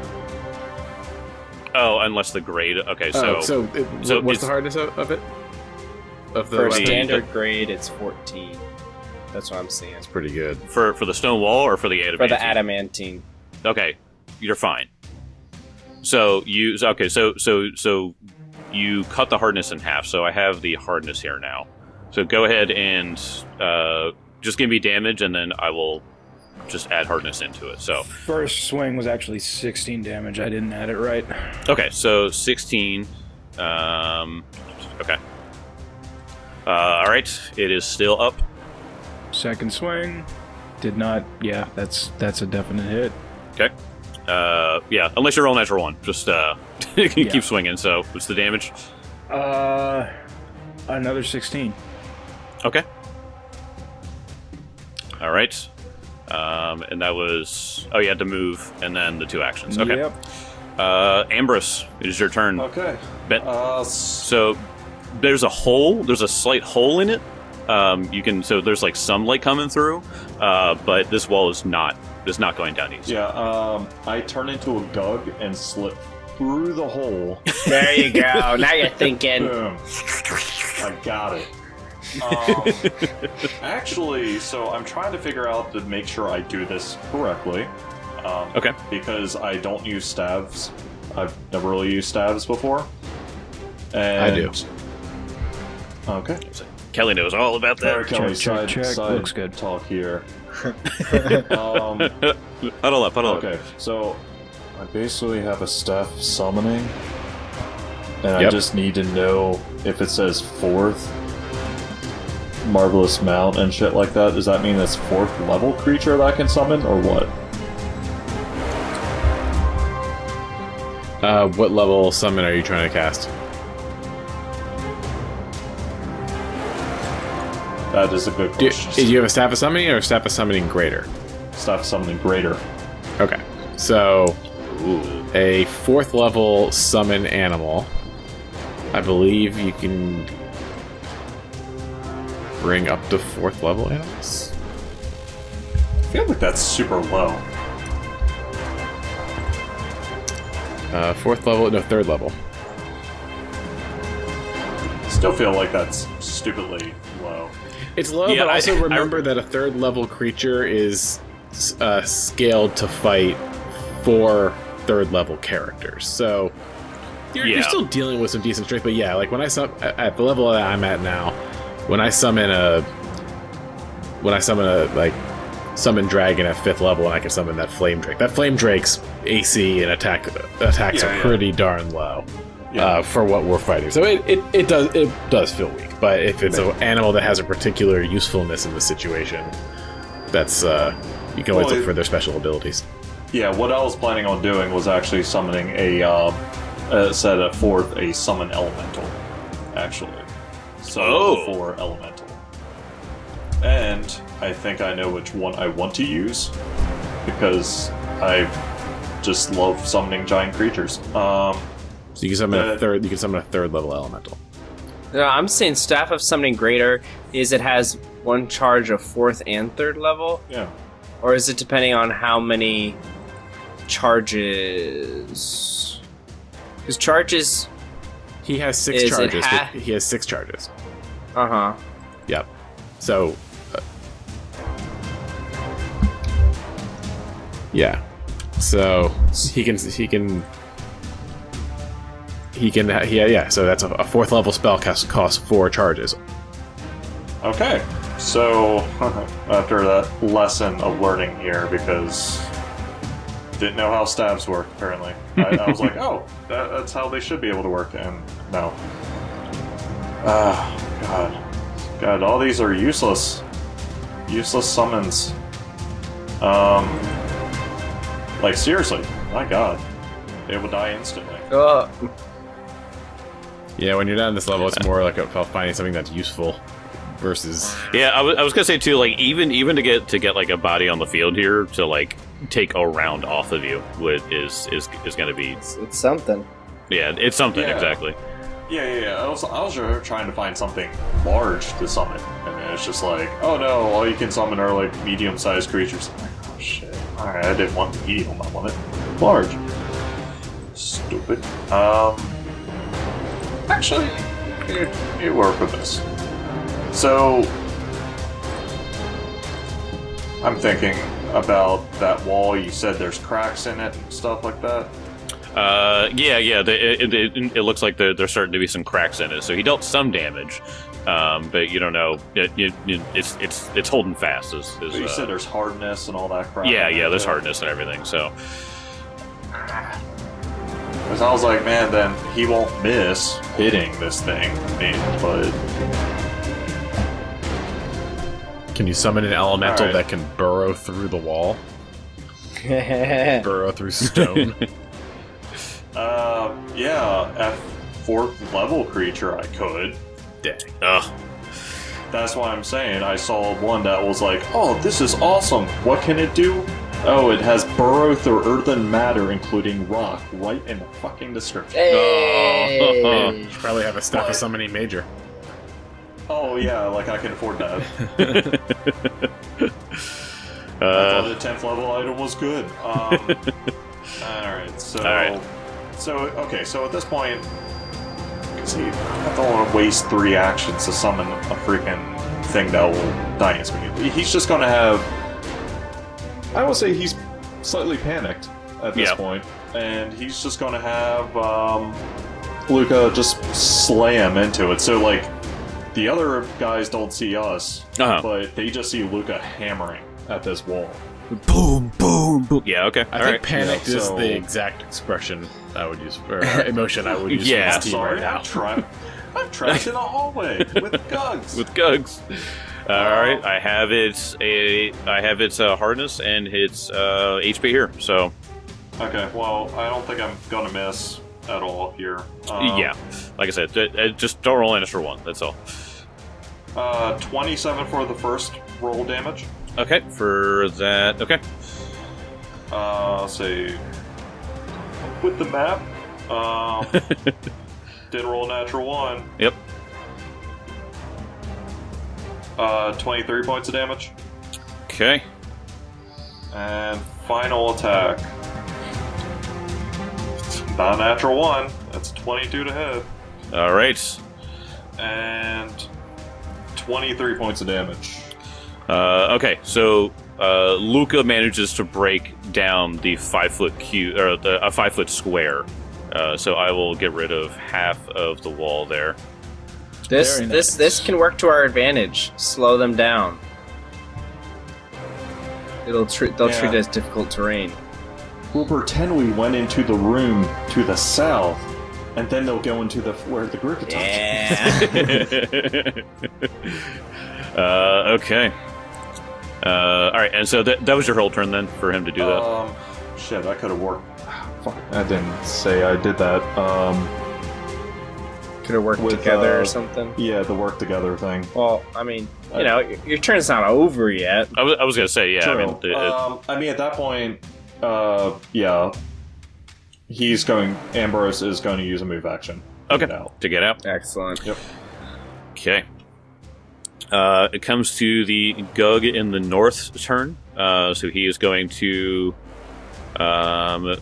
Oh, unless the grade. Okay, so Oh, so, it, so what's it's- the hardness of, of it? Of the For weapon? standard grade, it's fourteen. That's what I'm seeing. It's pretty good. for for the stone wall or for the adamantine? For the adamantine. Okay, you're fine. So you so- okay? So so so you cut the hardness in half. So I have the hardness here now. So go ahead and uh, just give me damage, and then I will just add hardness into it. So First swing was actually sixteen damage. I didn't add it right. okay, so sixteen. Um, okay. Uh, all right, it is still up. Second swing did not. Yeah, that's that's a definite hit. Okay. Uh, yeah, unless you roll a natural one, just uh, keep Yeah. swinging. So what's the damage? Uh, another sixteen. Okay. All right. Um, and that was oh, you had to move, and then the two actions. Okay. Yep. Uh, Ambrose, it is your turn. Okay. Bet- Uh, s- So there's a hole. There's a slight hole in it. Um, you can so there's like some light coming through, uh, but this wall is not is not going down easy. yeah, um, I turn into a gug and slip through the hole. There you go. Now you're thinking. Boom. I got it. Um, actually, so I'm trying to figure out to make sure I do this correctly. Um, Okay. Because I don't use staves. I've never really used staves before. And I do. Okay. Kelly knows all about All right, that. Kelly, check, side, check. side Looks good. talk here. um, Huddle up, huddle up. okay, so I basically have a staff summoning, and I Yep. just need to know if it says fourth marvelous mount and shit like that. Does that mean that's fourth level creature that I can summon, or what? Uh, what level summon are you trying to cast? That is a good Do you, question. do you have a staff of summoning or a staff of summoning greater? Staff summoning greater. Okay, so Ooh. a fourth level summon animal. I believe you can bring up to fourth level animals. I feel like that's super low. Uh, fourth level, no, third level. Still feel like that's stupidly low. It's low, Yeah, but I- also I- remember that a third level creature is uh, scaled to fight four third level characters. So you're, you're Yeah. still dealing with some decent strength. But yeah, like when I sum at at the level that I'm at now, when I summon a when I summon a like summon dragon at fifth level, and I can summon that flame drake. That flame drake's A C and attack attacks Yeah, are yeah. pretty darn low. Yeah. Uh, for what we're fighting, so it, it, it does it does feel weak. But if it's an animal that has a particular usefulness in the situation, that's uh, you can always Well, look it- for their special abilities. Yeah, what I was planning on doing was actually summoning a, uh, uh, set a fourth, a summon elemental, actually. So, Oh. for elemental. And I think I know which one I want to use, because I just love summoning giant creatures. Um, So you can summon Uh, a third. You can summon a third level elemental. No, I'm saying Staff of Summoning Greater is it has one charge of fourth and third level, yeah. or is it depending on how many charges? Because charges, He has six Is it charges. ha- but he has six charges. uh huh. Yep. So. Uh, yeah. So he can he can he can yeah yeah. So that's a, a fourth level spell cost costs four charges. Okay, so after that lesson of learning here, because didn't know how stabs work, apparently, I, I was like, oh, that, that's how they should be able to work, and no. Ah, God. God, all these are useless. Useless summons. Um, like, seriously, my God. They will die instantly. Uh, Yeah, when you're down at this level, it's more like about finding something that's useful versus. Yeah, I was, I was gonna say too. Like even even to get to get like a body on the field here to like take a round off of you would is is is gonna be it's, it's something. yeah it's something Yeah. exactly. Yeah, yeah, yeah. I was, I was just trying to find something large to summon, and then it's just like, oh no, all you can summon are like medium-sized creatures. I'm like, oh shit. Alright, I didn't want medium, I wanted large. Stupid. Um. Actually, you, you work with this. So, I'm thinking about that wall. You said there's cracks in it and stuff like that. Uh, yeah, yeah. The, it, it, it looks like there, there's starting to be some cracks in it. So he dealt some damage, um, but you don't know. It, it, it, it's it's it's holding fast. Is, is, But you uh, said there's hardness and all that crap. yeah, in yeah. it, There's too. hardness and everything. So Because I was like, man, then he won't miss hitting this thing. I mean, but Can you summon an elemental Alright. that can burrow through the wall? Burrow through stone? uh, yeah, at fourth level creature, I could. Dang. Ugh. That's why I'm saying I saw one that was like, oh, this is awesome. What can it do? Oh, it has burrow through earthen matter, including rock, right in the fucking description. Hey. You should probably have a staff of What? summoning major. Oh yeah, like I can afford that. I thought uh, the tenth level item was good. Um, Alright, so... Alright. So, okay, so at this point... See, I don't want to waste three actions to summon a freaking thing that will dance me. He's just gonna have... I will say he's slightly panicked at this Yeah. point, and he's just gonna have, um... Luca just slam into it. So, like, the other guys don't see us, Uh-huh. but they just see Luca hammering at this wall. boom, boom, boom. Yeah. Okay. I All think right. panicked Yeah, is so- the exact expression I would use, or emotion I would use Yeah. for this team Sorry, right now. I'm trapped. I'm trapped in a hallway with Gugs. With Gugs. All right. I have its a. I have its uh, hardness and its uh, H P here. So Okay, well, I don't think I'm gonna miss at all here. Um, yeah, like I said, d- uh, just don't roll in for one. That's all. Uh, twenty-seven for the first roll damage. Okay. For that. Okay. Uh, let's see. With the map, um, did roll a natural one. Yep. Uh, twenty-three points of damage. Okay. And final attack. Not a natural one. That's twenty-two to hit. All right. And twenty-three points of damage. Uh, okay, so uh, Luca manages to break down the five foot cube or the, a five foot square. Uh, so I will get rid of half of the wall there. This Very this nice. this can work to our advantage. Slow them down. It'll treat they'll Yeah. treat it as difficult terrain. We'll pretend we went into the room to the south, and then they'll go into the where the group attacked. Yeah. uh, okay. Uh, all right, and so that, that was your whole turn then for him to do that. Um, shit, I could have worked. Fuck, I didn't say I did that. Um, Could have worked With, together uh, or something. yeah, the work together thing. Well, I mean, you know, your, your turn's not over yet. I was, I was gonna say, yeah. I True. mean, it- um, I mean, at that point, uh, yeah, he's going. Ambrose is going to use a move action. okay, Now. to get out. Excellent. Okay. Uh, it comes to the Gug in the north turn. Uh, so he is going to um,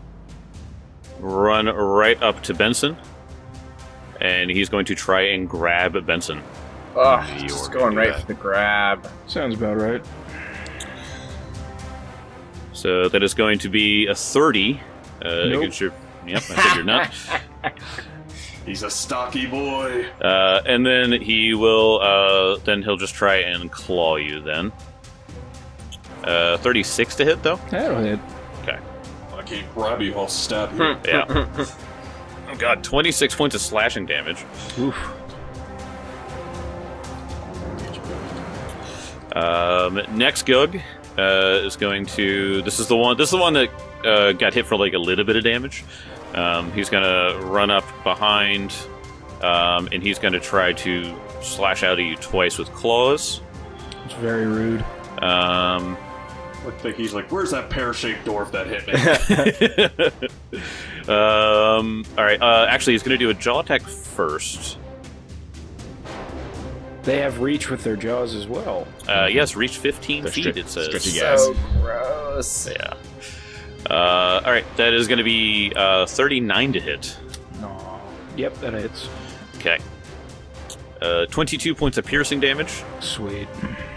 run right up to Benson. And he's going to try and grab Benson. Oh, You're just gonna going do right that. for the grab. Sounds about right. So that is going to be a thirty. Uh, Nope. against your, yep, I figured not. He's a stocky boy. Uh, and then he will, uh, then he'll just try and claw you then. Uh, thirty-six to hit, though? That'll hit. Okay. I can't grab you. I'll stab you. Yeah. Oh god, twenty-six points of slashing damage. Oof. Um, next Gug uh, is going to. This is the one. This is the one that uh, got hit for like a little bit of damage. Um, he's gonna run up behind, um, and he's gonna try to slash out at you twice with claws. It's very rude. Um, I think he's like, where's that pear-shaped dwarf that hit me? um. All right. Uh, actually, he's going to do a jaw attack first. They have reach with their jaws as well. Uh, yes, reach fifteen They're feet. stri- It says. stretchy guys. So gross. Yeah. Uh, all right. That is going to be uh, thirty-nine to hit. No. Yep, that hits. Okay. Uh, twenty-two points of piercing damage. Sweet.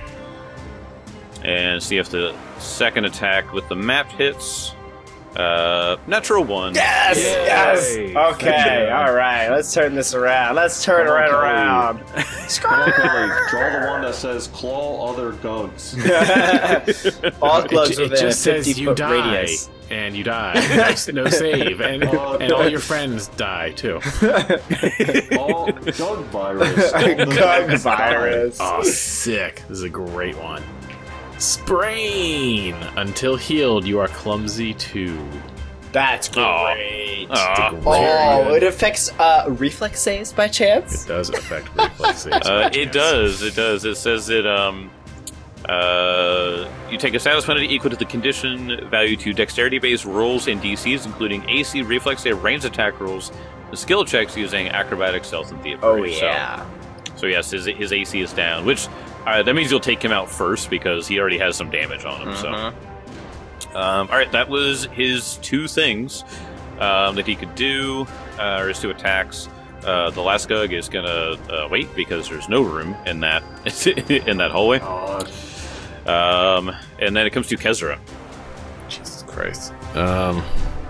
And see if the second attack with the map hits. Uh, natural one. Yes, Yay. yes. Good Okay, job. all right. Let's turn this around. Let's turn it right around. Come on, Chloe, draw the one that says claw other gugs. All It, gloves ju- it within a just says fifty you foot die, radius. and you die. No, no save, and, Uh, and all your friends die too. All gug virus. Gug virus. Oh, sick! This is a great one. Sprain. Until healed, you are clumsy too. That's Oh. great. Aw. Oh, it affects uh, reflex saves by It chance? does affect reflex saves. Uh, it does. It does. It says that um, uh, you take a status penalty equal to the condition value to dexterity-based rolls and D Cs, including A C, reflex save, ranged attack rolls, and skill checks using acrobatics, stealth, and thievery. Oh, So- yeah. So, yes, his, his A C is down, which uh, that means you'll take him out first because he already has some damage on him. Mhm. So, um, all right, that was his two things um, that he could do, uh, or his two attacks. Uh, the last Gug is gonna uh, wait because there's no room in that in that hallway. Uh, Um, and then it comes to Kezra. Jesus Christ. Um,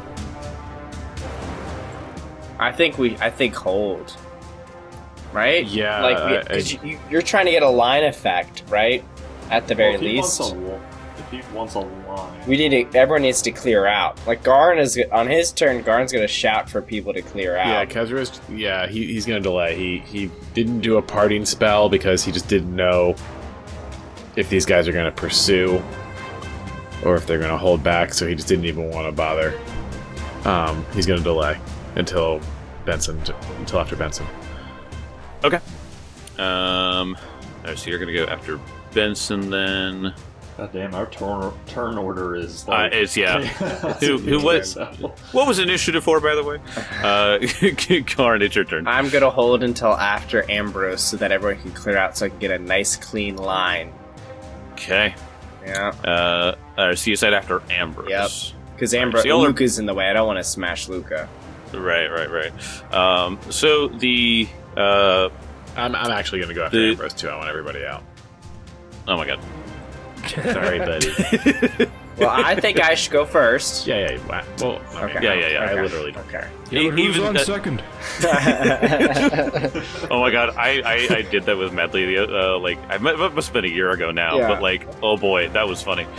I think we. I think hold. Right? Yeah, Like, I- because you, you, you're trying to get a line effect, right? At the very well, if he least. wants a wa- if he wants a line. We need to. Everyone needs to clear out. Like Garn is on his turn. Garn's gonna shout for people to clear yeah, out. Kezra's. Yeah, he, he's gonna delay. He he didn't do a parting spell because he just didn't know if these guys are gonna pursue or if they're gonna hold back. So he just didn't even want to bother. Um, he's gonna delay until Benson, until after Benson. Okay. Um, all right, so you're gonna go after Benson then. God damn, our turn, turn order is Uh, like. it's yeah. who who was? What was initiative for, by the way? Uh, Karn, it's your turn. I'm gonna hold until after Ambrose so that everyone can clear out, so I can get a nice clean line. Okay. Yeah, Uh, all right, so you said after Ambrose. Yep. because Right, Ambrose so y'all are- Luca's in the way. I don't want to smash Luca. Right, right, right. Um, so the uh, I'm, I'm actually gonna go after The- Ambrose too. I want everybody out. oh my god. Sorry, buddy. Well, I think I should go first. Yeah, yeah. Wow. Well, I mean, Okay. Yeah, yeah, yeah. I Okay. literally don't. Okay. E- even on that- second? oh my god, I, I, I did that with Medley. The uh, like I it must have been a year ago now, Yeah. but like, oh boy, that was funny.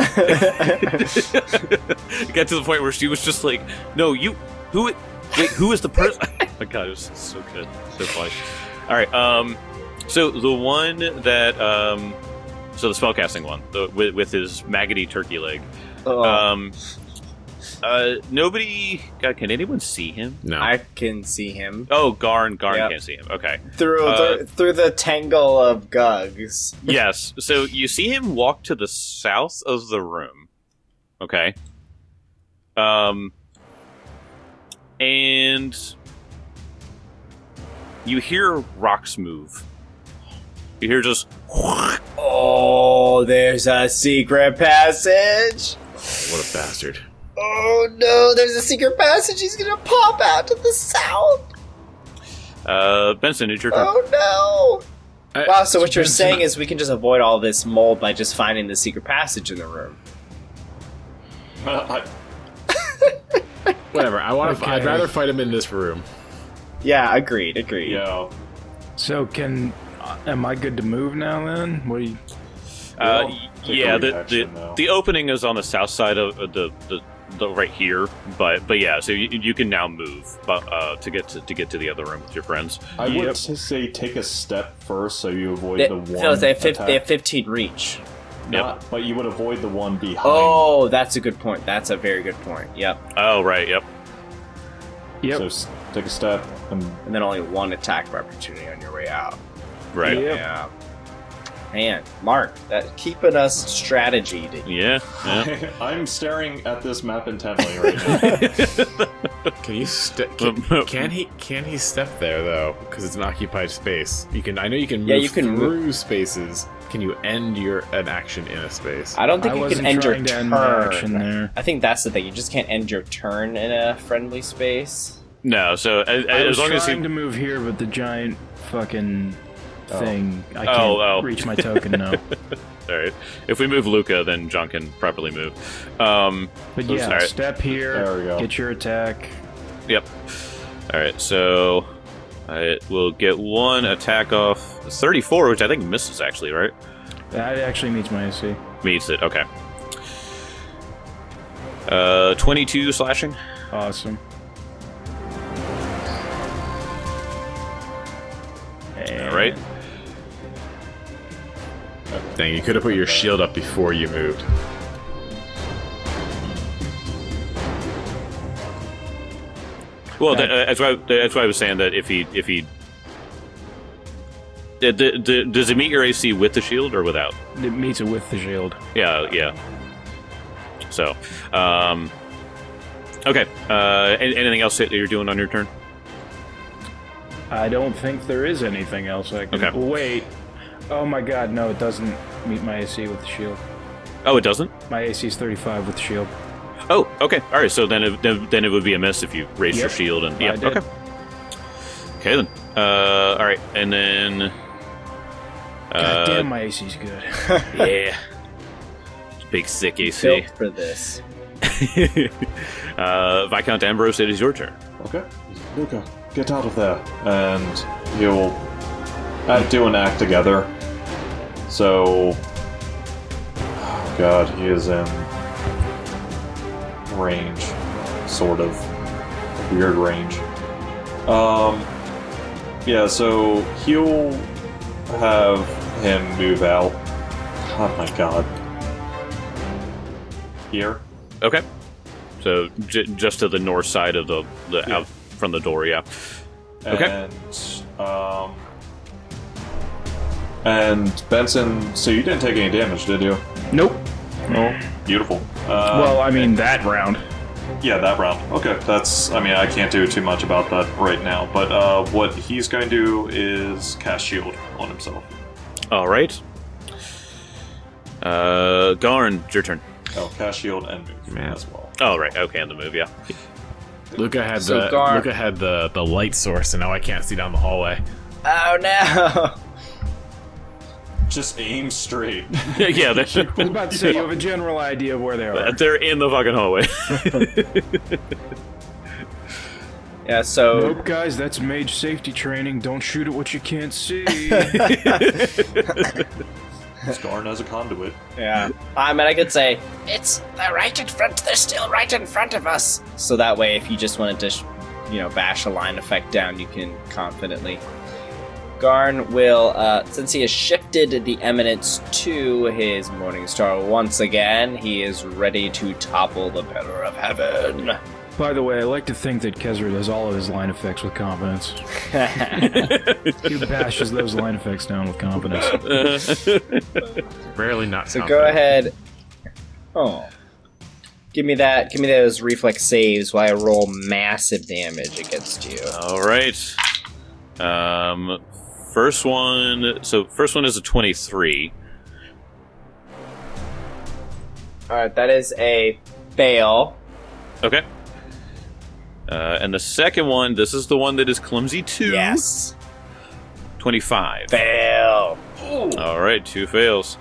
It got to the point where she was just like, "No, you who? Wait, who is the person?" Oh my god, it was so good, so funny. All right, um, so the one that um, so the spellcasting one, the, with with his maggoty turkey leg. Oh, Um, uh, nobody. God, can anyone see him? No. I can see him Oh, Garn, Garn Yep. can't see him. Okay. through Uh, the, through the tangle of Gugs. Yes. So you see him walk to the south of the room. Okay. Um, and you hear rocks move. You hear just. Oh, there's a secret passage. What a bastard. Oh no, there's a secret passage. He's gonna pop out to the south. Uh, Benson, it's your turn. Oh no. I- Wow, so what you're Benson- saying is we can just avoid all this mold by just finding the secret passage in the room. I, Whatever. I want to. Okay. I'd rather fight him in this room. Yeah, agreed, agreed. yeah. So can uh, am I good to move now? Then what do you? Uh, Well, take a yeah, the, reaction, the though. the opening is on the south side of of the the, the right here, but but yeah, so you, you can now move, but uh, to get to, to get to the other room with your friends. I would Yep. t- say take a step first so you avoid They, the one. Phil, they, have fif- attack. they have fifteen reach. Not, but you would avoid the one behind. Oh, that's a good point. That's a very good point. Yep. Oh right, yep. Yep. So s- take a step and And then only one attack of opportunity on your way out. Right. Yep. Yeah. Man, Mark, that keeping us strategied. Yeah. yeah. I'm staring at this map intently right now. Can you step? Can, can he? Can he step there though? Because it's an occupied space. You can. I know you can move Yeah, you can through move- spaces. Can you end your an action in a space? I don't think I you wasn't can end your trying to turn. end my action there. I think that's the thing. You just can't end your turn in a friendly space. No, so as, I was as long as trying he. to move here, but the giant fucking thing. I can't Oh, oh. reach my token now. All right. If we move Luca, then John can properly move. Um, But So- yeah, alright. step here. There we go. Get your attack. Yep. All right. So I will get one attack off thirty-four, which I think misses actually, right? That actually meets my A C. Meets it. Okay. Uh, twenty-two slashing. Awesome. All right. Dang, you could have put your shield up before you moved. Well, that, uh, that's why that's why I was saying that if he if he. D- d- d- does it meet your A C with the shield or without? It meets it with the shield. Yeah, yeah. So, um, okay. Uh, an- anything else that you're doing on your turn? I don't think there is anything else I can. Okay. Wait. Oh my god, no, it doesn't meet my A C with the shield. Oh, it doesn't. My A C is thirty-five with the shield. Oh, okay. All right. So then, it, then, then it would be a miss if you raise your Yep. shield and I yeah. did. Okay. Okay then. Uh, all right, and then. God Uh, damn, my A C's good. yeah. Big sick A C. Built for this. uh, Viscount Ambrose, it is your turn. Okay. Luca, get out of there. And he'll uh, do an act together. So. Oh god, he is in range. Sort of. Weird range. Um. Yeah, so he'll have him move out. Oh my god. Here? Okay. So j- just to the north side of the, the Yeah. out from the door, yeah. Okay. And, um. And Benson, so you didn't take any damage, did you? Nope. No. Beautiful. Um, Well, I mean, that round. Yeah, that round. Okay, that's. I mean, I can't do too much about that right now. But uh, what he's going to do is cast shield on himself. All right. Uh, Garn, it's your turn. Oh, cast shield and move Man. as well. Oh, right. Okay, and the move, yeah. Luca had So the Gar- Luca had the the light source, and now I can't see down the hallway. Oh no! Just aim straight. yeah, they're, I was about to say, you have a general idea of where they are. they're in the fucking hallway. Yeah, so Nope, guys, that's mage safety training. Don't shoot at what you can't see. Scarn as a conduit. yeah. I mean, I could say it's they're right in front. They're still right in front of us. So that way, if you just wanted to, sh- you know, bash a line effect down, you can confidently. Garn will, uh, since he has shifted the eminence to his Morning Star once again, he is ready to topple the Pillar of Heaven. By the way, I like to think that Kezra does all of his line effects with confidence. He bashes those line effects down with confidence. Rarely not. So confident. go ahead. Oh. Give me that. Give me those reflex saves while I roll massive damage against you. All right. Um, first one. So first one is a twenty-three. Alright, that is a fail. Okay. Uh, and the second one, this is the one that is clumsy two. Yes. twenty-five. Fail. All right, two fails.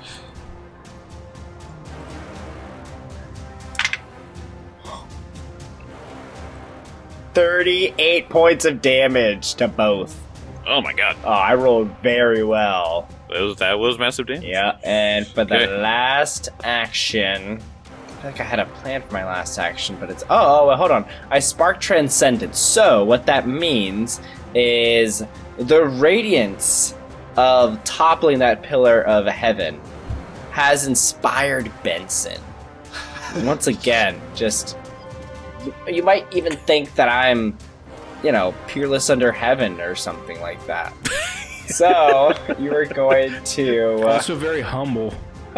thirty-eight points of damage to both. Oh my god, Oh, I rolled very well. that was that was massive damage. Yeah, and for the Okay. last action, I feel like I had a plan for my last action, but it's oh, oh, well, hold on. I spark Transcendence. So what that means is the radiance of toppling that pillar of heaven has inspired Benson. Once again, just you might even think that I'm, you know, peerless under heaven or something like that. So you are going to. Uh, Also very humble.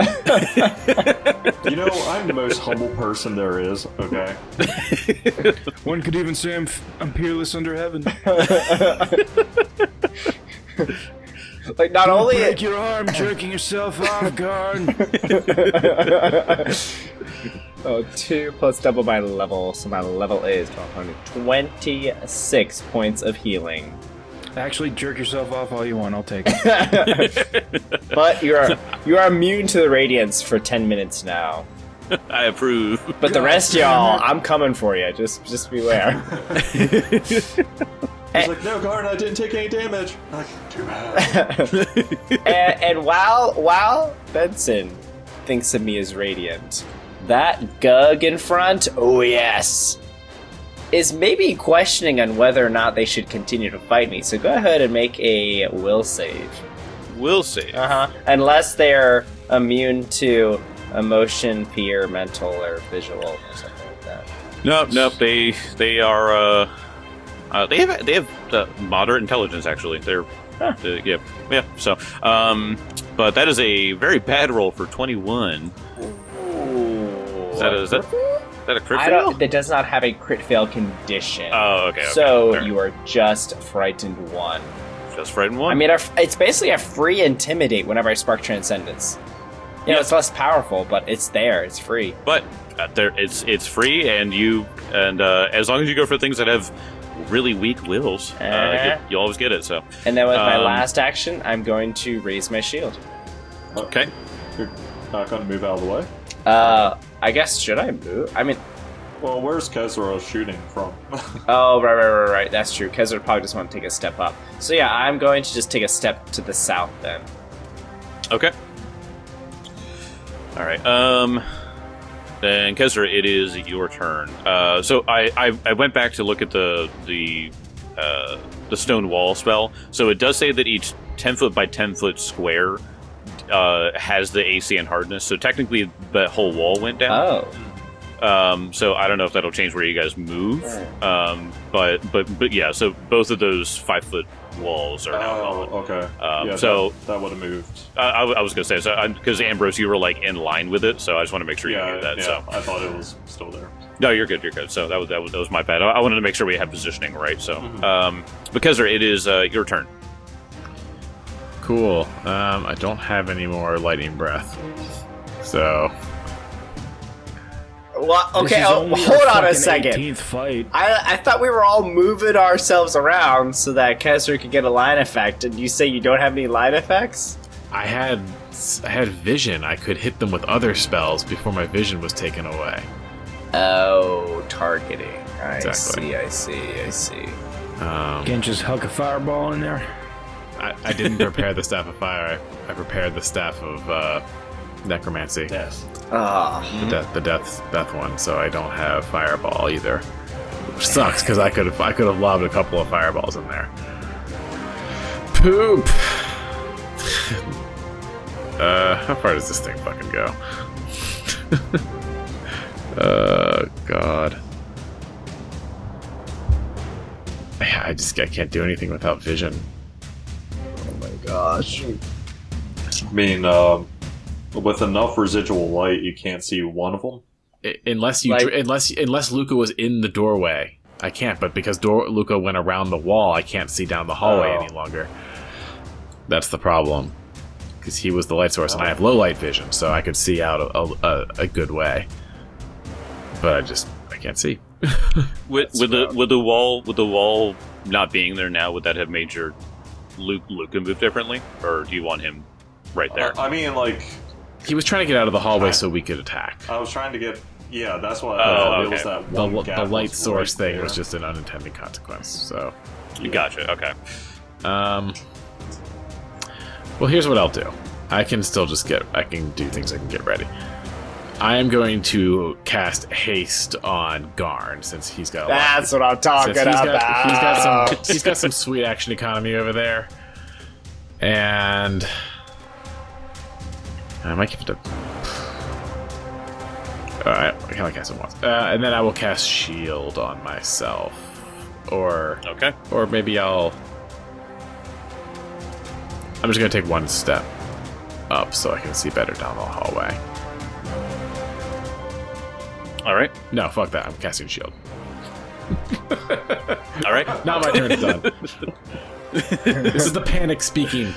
You know, I'm the most humble person there is, okay? One could even say I'm, f- I'm peerless under heaven. like not only Break your arm jerking yourself off guard. oh, two plus double my level, so my level is twenty-six points of healing. Actually, jerk yourself off all you want. I'll take it. But you are you are immune to the radiance for ten minutes now. I approve. But the rest, y'all, I'm coming for you. Just just beware. He's like, no, Garn, I didn't take any damage. Like, too bad. and, and while while Benson thinks of me as radiant, that Gug in front, oh yes, is maybe questioning on whether or not they should continue to fight me. So go ahead and make a will save. Will save. Uh huh. Unless they're immune to emotion, fear, mental, or visual, or something like that. Nope, nope. They they are. Uh, uh, they have they have uh, moderate intelligence actually. They're Huh. uh, yeah yeah. So um, but that is a very bad roll for twenty-one. Ooh. Is that a, is that, is that a crit I fail? don't. It does not have a crit fail condition. Oh, okay. okay. So Fair. you are just frightened one. just frightened one. I mean, it's basically a free intimidate whenever I spark transcendence. You know, Yeah. it's less powerful, but it's there. It's free. but uh, there it's it's free, and you and uh, as long as you go for things that have really weak wills, uh, Uh-huh. you, you always get it. So And then with my Um, last action, I'm going to raise my shield. okay. You're not going to move out of the way? Uh, I guess should I move? I mean, Well, where's Kezro shooting from? oh right, right, right, right. That's true. Kezra probably just want to take a step up. So yeah, I'm going to just take a step to the south then. Okay. All right. Um. Then Kezra, it is your turn. Uh. So I, I I went back to look at the the uh the stone wall spell. So it does say that each ten foot by ten foot square uh has the A C and hardness. So technically, the whole wall went down. Oh. Um, so I don't know if that'll change where you guys move. Um, but but but yeah, so both of those five foot walls are now Oh, gone. okay. Um, yeah, so- that, that would have moved. Uh, I, I was gonna say so because Ambrose, you were like in line with it, so I just want to make sure you Yeah, knew that. yeah. So I thought it was still there. no, you're good, you're good. So that was that was, that was my bad. I, I wanted to make sure we had positioning right. So Mhm. um, because it is uh, your turn. Cool. Um, I don't have any more lightning breath. So Well, This okay. is Oh, only hold our on a fucking second. eighteenth fight. I, I thought we were all moving ourselves around so that Kezra could get a line effect, and you say you don't have any line effects? I had I had vision. I could hit them with other spells before my vision was taken away. Oh, targeting. I Exactly. see, I see, I see. Um, Can't just huck a fireball in there. I, I didn't prepare the staff of fire. I, I prepared the staff of uh, necromancy, Yes. Ah, the death, the death, death one. So I don't have fireball either, which sucks because I could have I could have lobbed a couple of fireballs in there. Poop. uh, how far does this thing fucking go? uh, God. I I just I can't do anything without vision. gosh. I mean, um, with enough residual light, you can't see one of them. I- unless you Like- dr- unless unless Luca was in the doorway, I can't. But because Dor- Luca went around the wall, I can't see down the hallway Oh. any longer. That's the problem. Because he was the light source, and I have low light vision, so I could see out a, a, a good way. But I just I can't see. With with the with the wall with the wall not being there now, would that have made your Luke Luca move differently, or do you want him right there? Uh, I mean, like, He was trying to get out of the hallway so we could attack. I was trying to get. Yeah, that's what. Oh, Uh, it okay. was that The, one the gap light was source right thing there. was just an unintended consequence. So, Gotcha. Okay. um, well, here's what I'll do. I can still just get. I can do things. I can get ready. I am going to cast haste on Garn since he's got. A lot That's what I'm talking Since he's about. got, he's got some he's got some sweet action economy over there, and I might give it a. All right, I can only cast it once, uh, and then I will cast shield on myself, or Okay. or maybe I'll. I'm just gonna take one step up so I can see better down the hallway. All right. No, fuck that. I'm casting shield. All right. Now my turn's done. This is the panic speaking.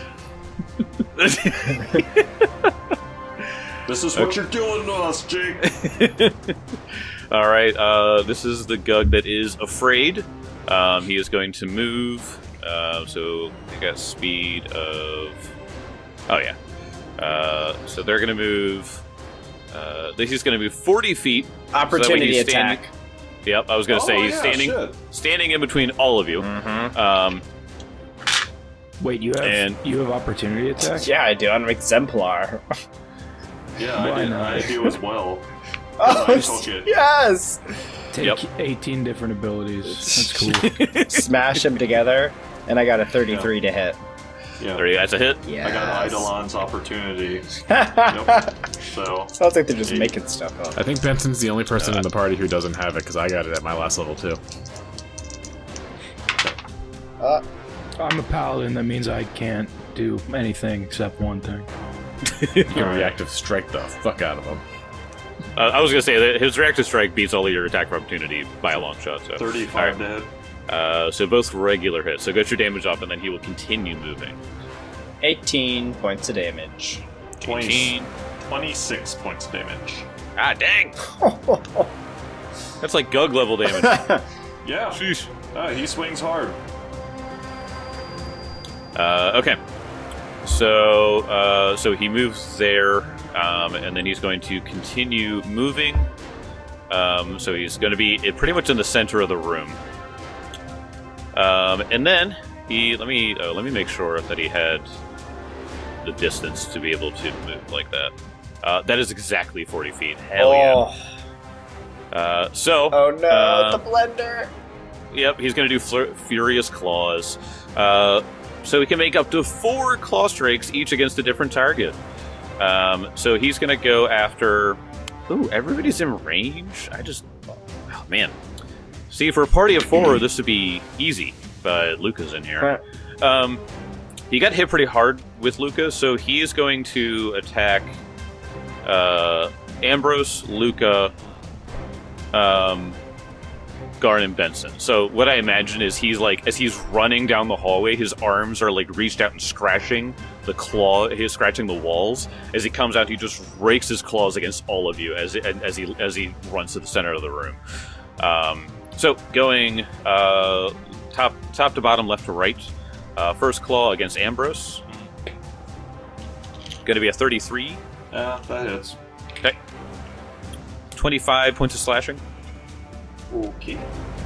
This is what you're doing to us, Jake. All right. Uh, this is the Gug that is afraid. Um, he is going to move. Uh, so they got speed of. Oh yeah. Uh, so they're going to move. Uh, he's going to move forty feet. Opportunity so attack. Standing, yep, I was going to Oh, say he's yeah, standing, shit. standing in between all of you. Mm-hmm. Um, Wait, you have And- you have opportunity attack? Yeah, I do. I'm exemplar. Yeah, I, Why did, not? I do as well. Oh, I took it. yes! Take Yep. eighteen different abilities. That's cool. Smash them together, and I got a thirty-three to hit. Yeah. Three, that's a hit. Yeah. I got Eidolon's opportunity. Yep. So, Sounds like they're just Eight. making stuff up. I think Benson's the only person in the party who doesn't have it because I got it at my last level too. Uh, I'm a paladin. That means I can't do anything except one thing. You can reactive strike the fuck out of him. Uh, I was going to say that his reactive strike beats all of your attack of opportunity by a long shot. So thirty-five All right. to hit. Uh, so both regular hits. So get your damage off, and then he will continue moving. eighteen points of damage. twenty, eighteen. twenty-six points of damage. Ah, dang! That's like Gug level damage. Yeah. Sheesh. Uh, he swings hard. Uh, okay. So, uh, so he moves there, um, and then he's going to continue moving. Um, so he's going to be pretty much in the center of the room. Um, and then he let me uh, let me make sure that he had the distance to be able to move like that. Uh, that is exactly forty feet. Hell oh. yeah! Uh, so, Oh no, uh, the blender! yep, he's going to do Flur- Furious Claws. Uh, so he can make up to four Claw Strikes, each against a different target. Um, so he's going to go after... Ooh, everybody's in range? I just... Oh, man. See, for a party of four, this would be easy, but Luca's in here. Um, he got hit pretty hard with Luca, so he is going to attack uh, Ambrose, Luca, um, Garn, and Benson. So what I imagine is he's like, as he's running down the hallway, his arms are like reached out and scratching the claw. He's scratching the walls. As he comes out, he just rakes his claws against all of you as as he as he runs to the center of the room. Um, so going uh, top top to bottom, left to right. Uh, first claw against Ambrose. Going to be a thirty-three. Yeah, that hits. Okay. twenty-five points of slashing. Okay.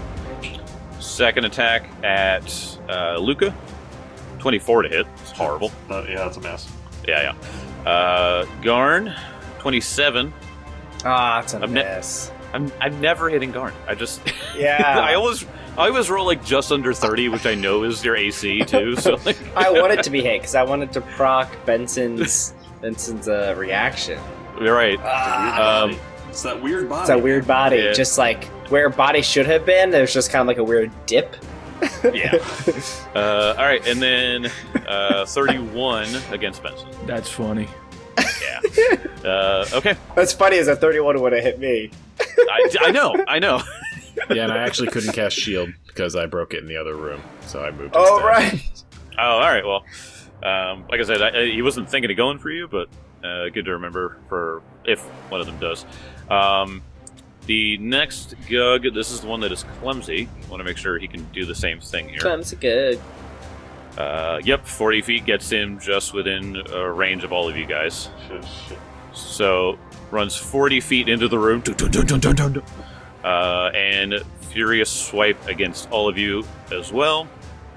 Second attack at uh, Luca. twenty-four to hit. It's horrible. That, yeah, that's a mess. Yeah, yeah. Uh, Garn. twenty-seven. Ah, it's a I'm ne- miss. I'm I'm never hitting Garn. I just Yeah. I always I always roll like just under thirty, which I know is your A C too. So like I want it to be hit because I wanted to proc Benson's Benson's uh, reaction. you're right. Ah, Um, It's that weird body. it's a weird body, Yeah. just like where body should have been. There's just kind of like a weird dip. Yeah. Uh, all right, and then uh, thirty-one against Benson. That's funny. Yeah. Uh, okay. What's funny is that thirty-one would have hit me. I, I know. I know. Yeah, and I actually couldn't cast shield because I broke it in the other room, so I moved. Oh instead. right. Oh, all right. Well, um, like I said, I, I, he wasn't thinking of going for you, but uh, good to remember for if one of them does. Um, the next Gug, this is the one that is clumsy. I want to make sure he can do the same thing here. Clumsy good. Uh, yep, forty feet gets him just within uh, range of all of you guys. Shit, shit. So runs forty feet into the room, dun, dun, dun, dun, dun, dun, dun. Uh, and furious swipe against all of you as well.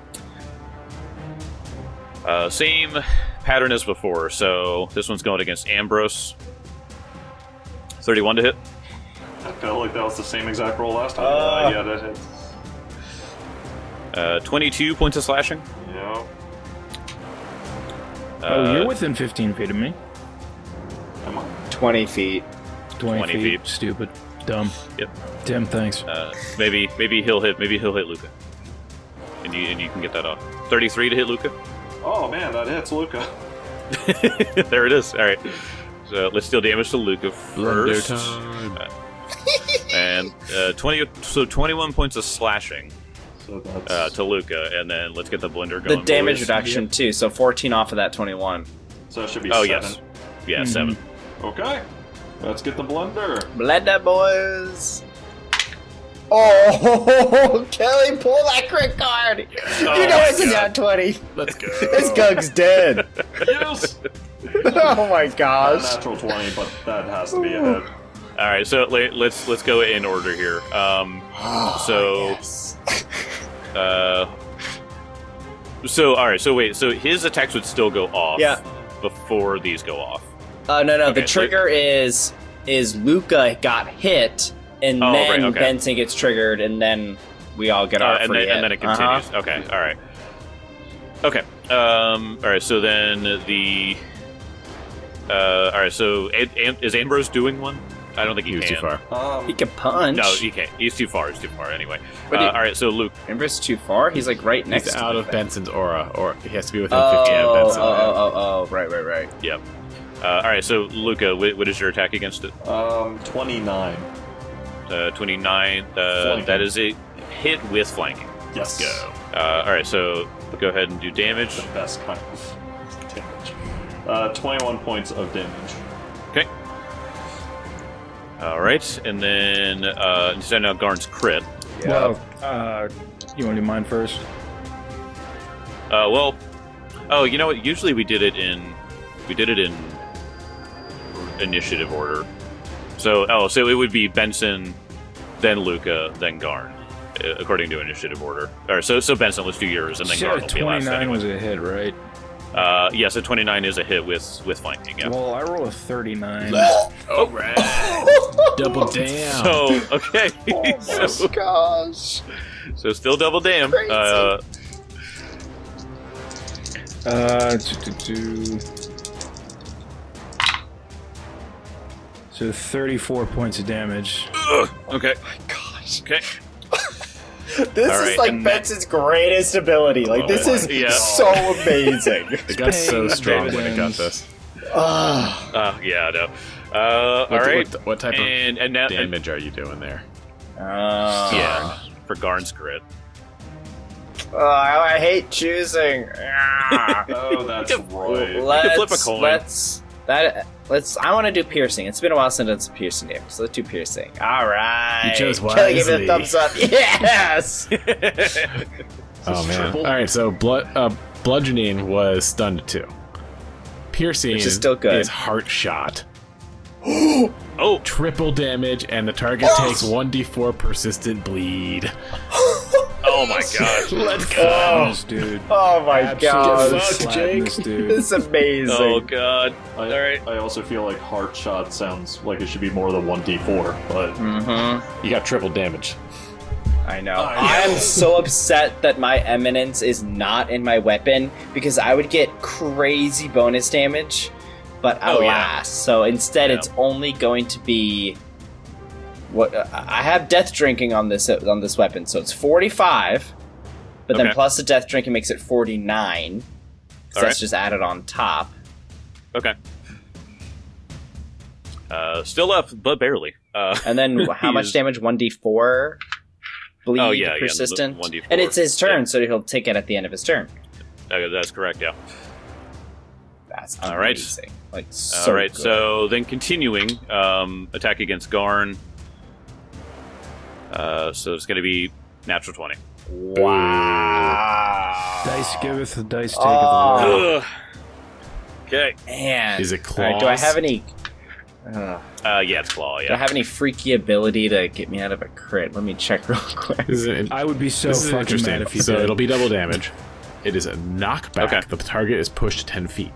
Uh, same pattern as before. So this one's going against Ambrose. thirty-one to hit. I felt like that was the same exact roll last time. Uh. Uh, yeah, that hits. Uh, twenty-two points of slashing. Yeah. Oh, Uh, you're within fifteen feet of me. Am I? Twenty feet. twenty, twenty feet. feet. Stupid. Dumb. Yep. Tim, thanks. Uh, maybe maybe he'll hit maybe he'll hit Luca, and you and you can get that off. thirty-three to hit Luca. Oh man, that hits Luca. There it is. All right. So let's deal damage to Luca Blender first. time. And uh, twenty, so twenty-one points of slashing So that's uh, to Luca, and then let's get the blender The going. damage boys. reduction too, so fourteen off of that twenty-one. so it should be Oh seven. yes, yeah, Mhm. seven. Okay, let's get the blender. Blender boys. Oh, Kelly, pull that crit card. Oh you know my it's a God. nat twenty. Let's go. This Gug's dead. Yes, Oh my a gosh. natural twenty, but that has to be a hit. All right, so let, let's let's go in order here. Um, so, Yes. uh, so all right, so wait, so his attacks would still go off, Yeah. before these go off. Uh, no, no. Okay, the trigger is is Luca got hit, and Oh, then right, okay. Benson gets triggered, and then we all get Uh, our and free then hit. and then it Uh-huh. continues. Okay, all right, okay. Um, all right, so then the, uh, all right, so An- An- is Ambrose doing one? I don't think he, He was can. too far. Um, He can punch. No, he can't. He's too far. He's too far. Anyway. But Uh, he- all right. So Luke. Amber's too far. He's like right next He's to out the of thing. Benson's aura, or he has to be within Oh, fifteen of oh, Benson. oh, oh, oh, right, right, right. Yep. Uh, all right. So Luca, wh- what is your attack against it? um, twenty-nine. Uh, twenty-nine. Uh, Flanking. that is a hit with flanking. Yes. Go. Uh, all right. So go ahead and do damage. The best kind of damage. Uh, twenty-one points of damage. Okay. All right, and then uh, so now Garn's crit. Well, uh, you want to do mine first? Uh, well, oh, you know what? Usually we did it in we did it in initiative order. So oh, so it would be Benson, then Luca, then Garn, uh, according to initiative order. Or so so Benson, let's do yours, and then So Garn will be last twenty-nine anyway. was a hit, right? Uh, yes, a twenty-nine is a hit with with flanking. Yeah. Well, I roll a thirty-nine. All right. Double down. So okay, Oh so, my gosh. so still double damn. Crazy. Uh, Uh, do, do, do. So thirty-four points of damage. okay. Oh gosh. Okay. This All is right, like and Benson's greatest ability. Like, Oh this my- is yeah. so amazing. It got so Paying strong when it got dividends. this. Ah. Uh, yeah, no. Uh, What, all right. what, what type and and now of damage are you doing there? Oh. yeah, for Garn's crit. Oh, I, I hate choosing. Ah. Oh, that's right. let's flip a coin. let's that let's. I want to do piercing. It's been a while since I've done piercing damage, so let's do piercing. All right. You chose Kelly gave me wisely. a thumbs up. Yes. Oh man! triple? All right, so blood, uh, bludgeoning was stunned two. Piercing Which is still good. is heart shot. Oh, Triple damage, and the target takes one d four persistent bleed. oh my gosh. Let's Flatness, dude. Oh my Absolutely god. fucked, flatness, Jake. dude. This is amazing. Oh god. I, All right. I also feel like heart shot sounds like it should be more than one d four, but Mm-hmm. You got triple damage. I know. Oh, I am yeah. so upset that my eminence is not in my weapon because I would get crazy bonus damage, but Oh, yeah. alas. So instead, Yeah. it's only going to be what uh, I have. Death drinking on this on this weapon, so it's forty-five, but then Okay. plus the death drinking makes it forty-nine. So All that's right. just added on top. Okay. Uh, still up, but barely. Uh, And then how much He's- damage? one d four bleed Oh, yeah, yeah, persistent. one d four. And it's his turn, Yeah. so he'll take it at the end of his turn. uh, that's correct. Yeah. That's All right. amazing. Like so All right. good. So then continuing um, attack against Garn. Uh, so it's going to be natural twenty. Wow. Dice giveth, the dice taketh Oh. away. Ugh. Okay. Man. Is it All right, do I claws? have any? Uh, Uh, yeah, it's claw. Do I Yeah. have any freaky ability to get me out of a crit? Let me check real quick. This is, an, I would be so this is fucking interesting. mad if you so did. it'll be double damage. It is a knockback. Okay. The target is pushed ten feet.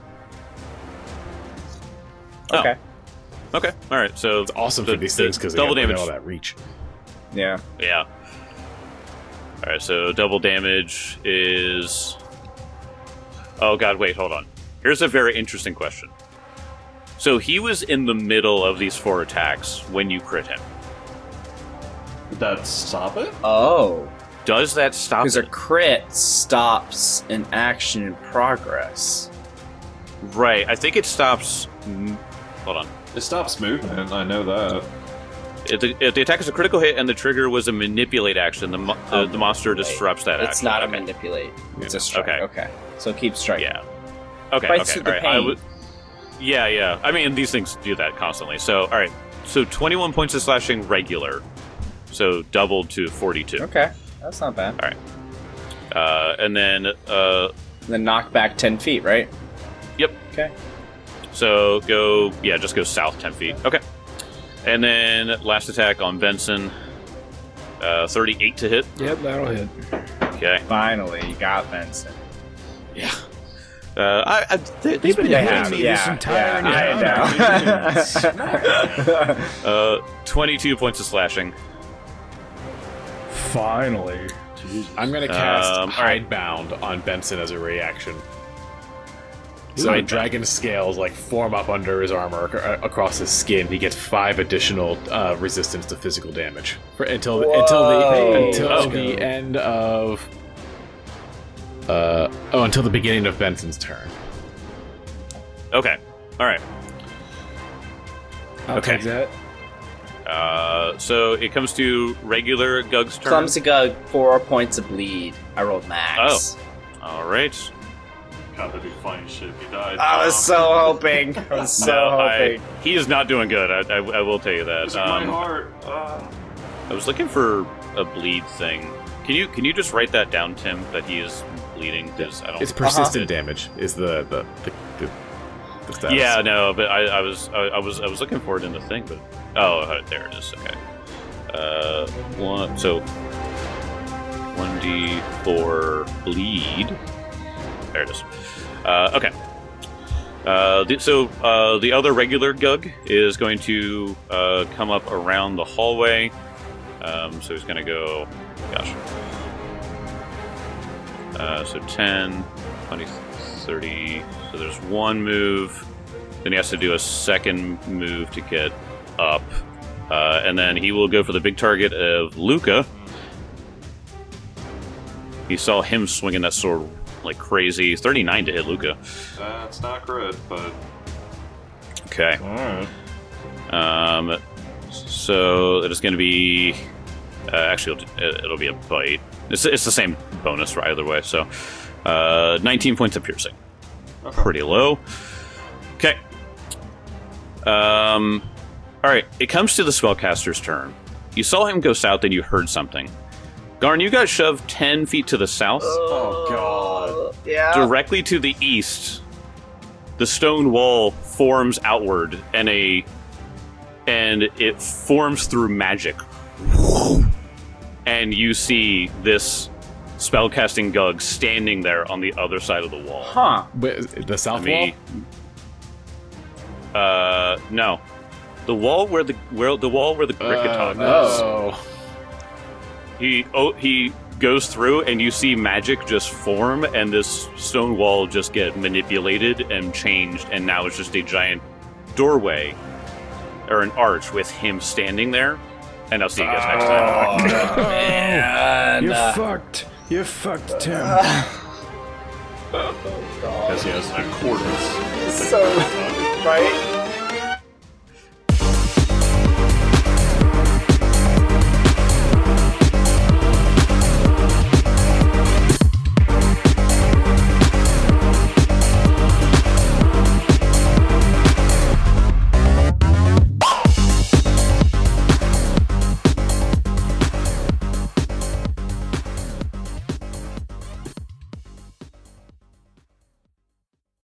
Oh. Okay. Okay. All right. So It's awesome the- for these the things because they double got damage. all that reach. Yeah. Yeah. All right. So double damage is. Oh God! Wait. Hold on. Here's a very interesting question. So he was in the middle of these four attacks when you crit him. did that stop it? Oh. does that stop Because a it? crit stops an action in progress. Right. I think it stops. mm, Hold on. It stops movement. I know that. If the, if the attack is a critical hit and the trigger was a manipulate action, the mo- the, the monster disrupts that It's action. not a Okay. manipulate. It's a strike. Okay. Okay. So keep striking. Yeah. Okay. Fights okay. through the all right. I pain. would- yeah, yeah. I mean, these things do that constantly. So, all right. So, twenty-one points of slashing regular. So, doubled to forty-two. Okay. That's not bad. All right. Uh, and then, uh, Then knock back ten feet, right? yep. Okay. So, go, yeah, just go south ten feet. Okay. And then, last attack on Benson. Uh, thirty-eight to hit. Yep, that'll hit. Okay. Finally, you got Benson. Yeah. Uh, I, I, they, they've been been hitting hitting me me this entire I know. Uh, twenty-two points of slashing. Finally. I'm gonna cast Um, alright. Hidebound on Benson as a reaction. So Hidebound. dragon scales like form up under his armor ac- uh, across his skin. He gets five additional uh, resistance to physical damage for, until the, until Whoa. the until Oh. the end of uh oh until the beginning of Benson's turn. Okay. All right. I'll Okay. take that. Uh, so it comes to regular Gug's turn. Clumsy Gug, four points of bleed. I rolled max. All right. God, that'd be funny shit if he died. I was Um, so hoping. I was so No, I, hoping. he is not doing good. I, I, I will tell you that. It's in my Um, heart. Uh, I was looking for a bleed thing. Can you can you just write that down, Tim? That he is bleeding because I don't. It's persistent damage is the the the, the, the status. Yeah, no, but I, I was I, I was I was looking for it in the thing, but oh, uh, there it is. Okay. Uh, one so one d four bleed. There it is. Uh, okay. Uh, the, so uh, the other regular Gug is going to uh, come up around the hallway. Um, so he's going to go. Gosh. Uh, so ten, twenty, thirty. So there's one move. Then he has to do a second move to get up. Uh, and then he will go for the big target of Luca. He saw him swinging that sword like crazy. thirty-nine to hit Luca. that's not good, but Okay. Alright. Um, so it is going to be. Uh, actually, it'll, it'll be a bite. It's, it's the same bonus for either way. So, uh, nineteen points of piercing. Okay. Pretty low. Okay. Um, all right. It comes to the spellcaster's turn. You saw him go south, and you heard something. Garn, you got shoved ten feet to the south, Oh, God. Yeah. directly to the east. The stone wall forms outward, and a and it forms through magic. And you see this spellcasting Gug standing there on the other side of the wall. Huh. But the south Let me- Uh, no, the wall where the where the wall where the wall. Grickatog Oh, is. no. He oh he goes through, and you see magic just form, and this stone wall just get manipulated and changed, and now it's just a giant doorway or an arch with him standing there. And I'll see you guys next time. Oh, man. You're Uh, fucked. You're fucked, Tim. because he has an accordance. so, right?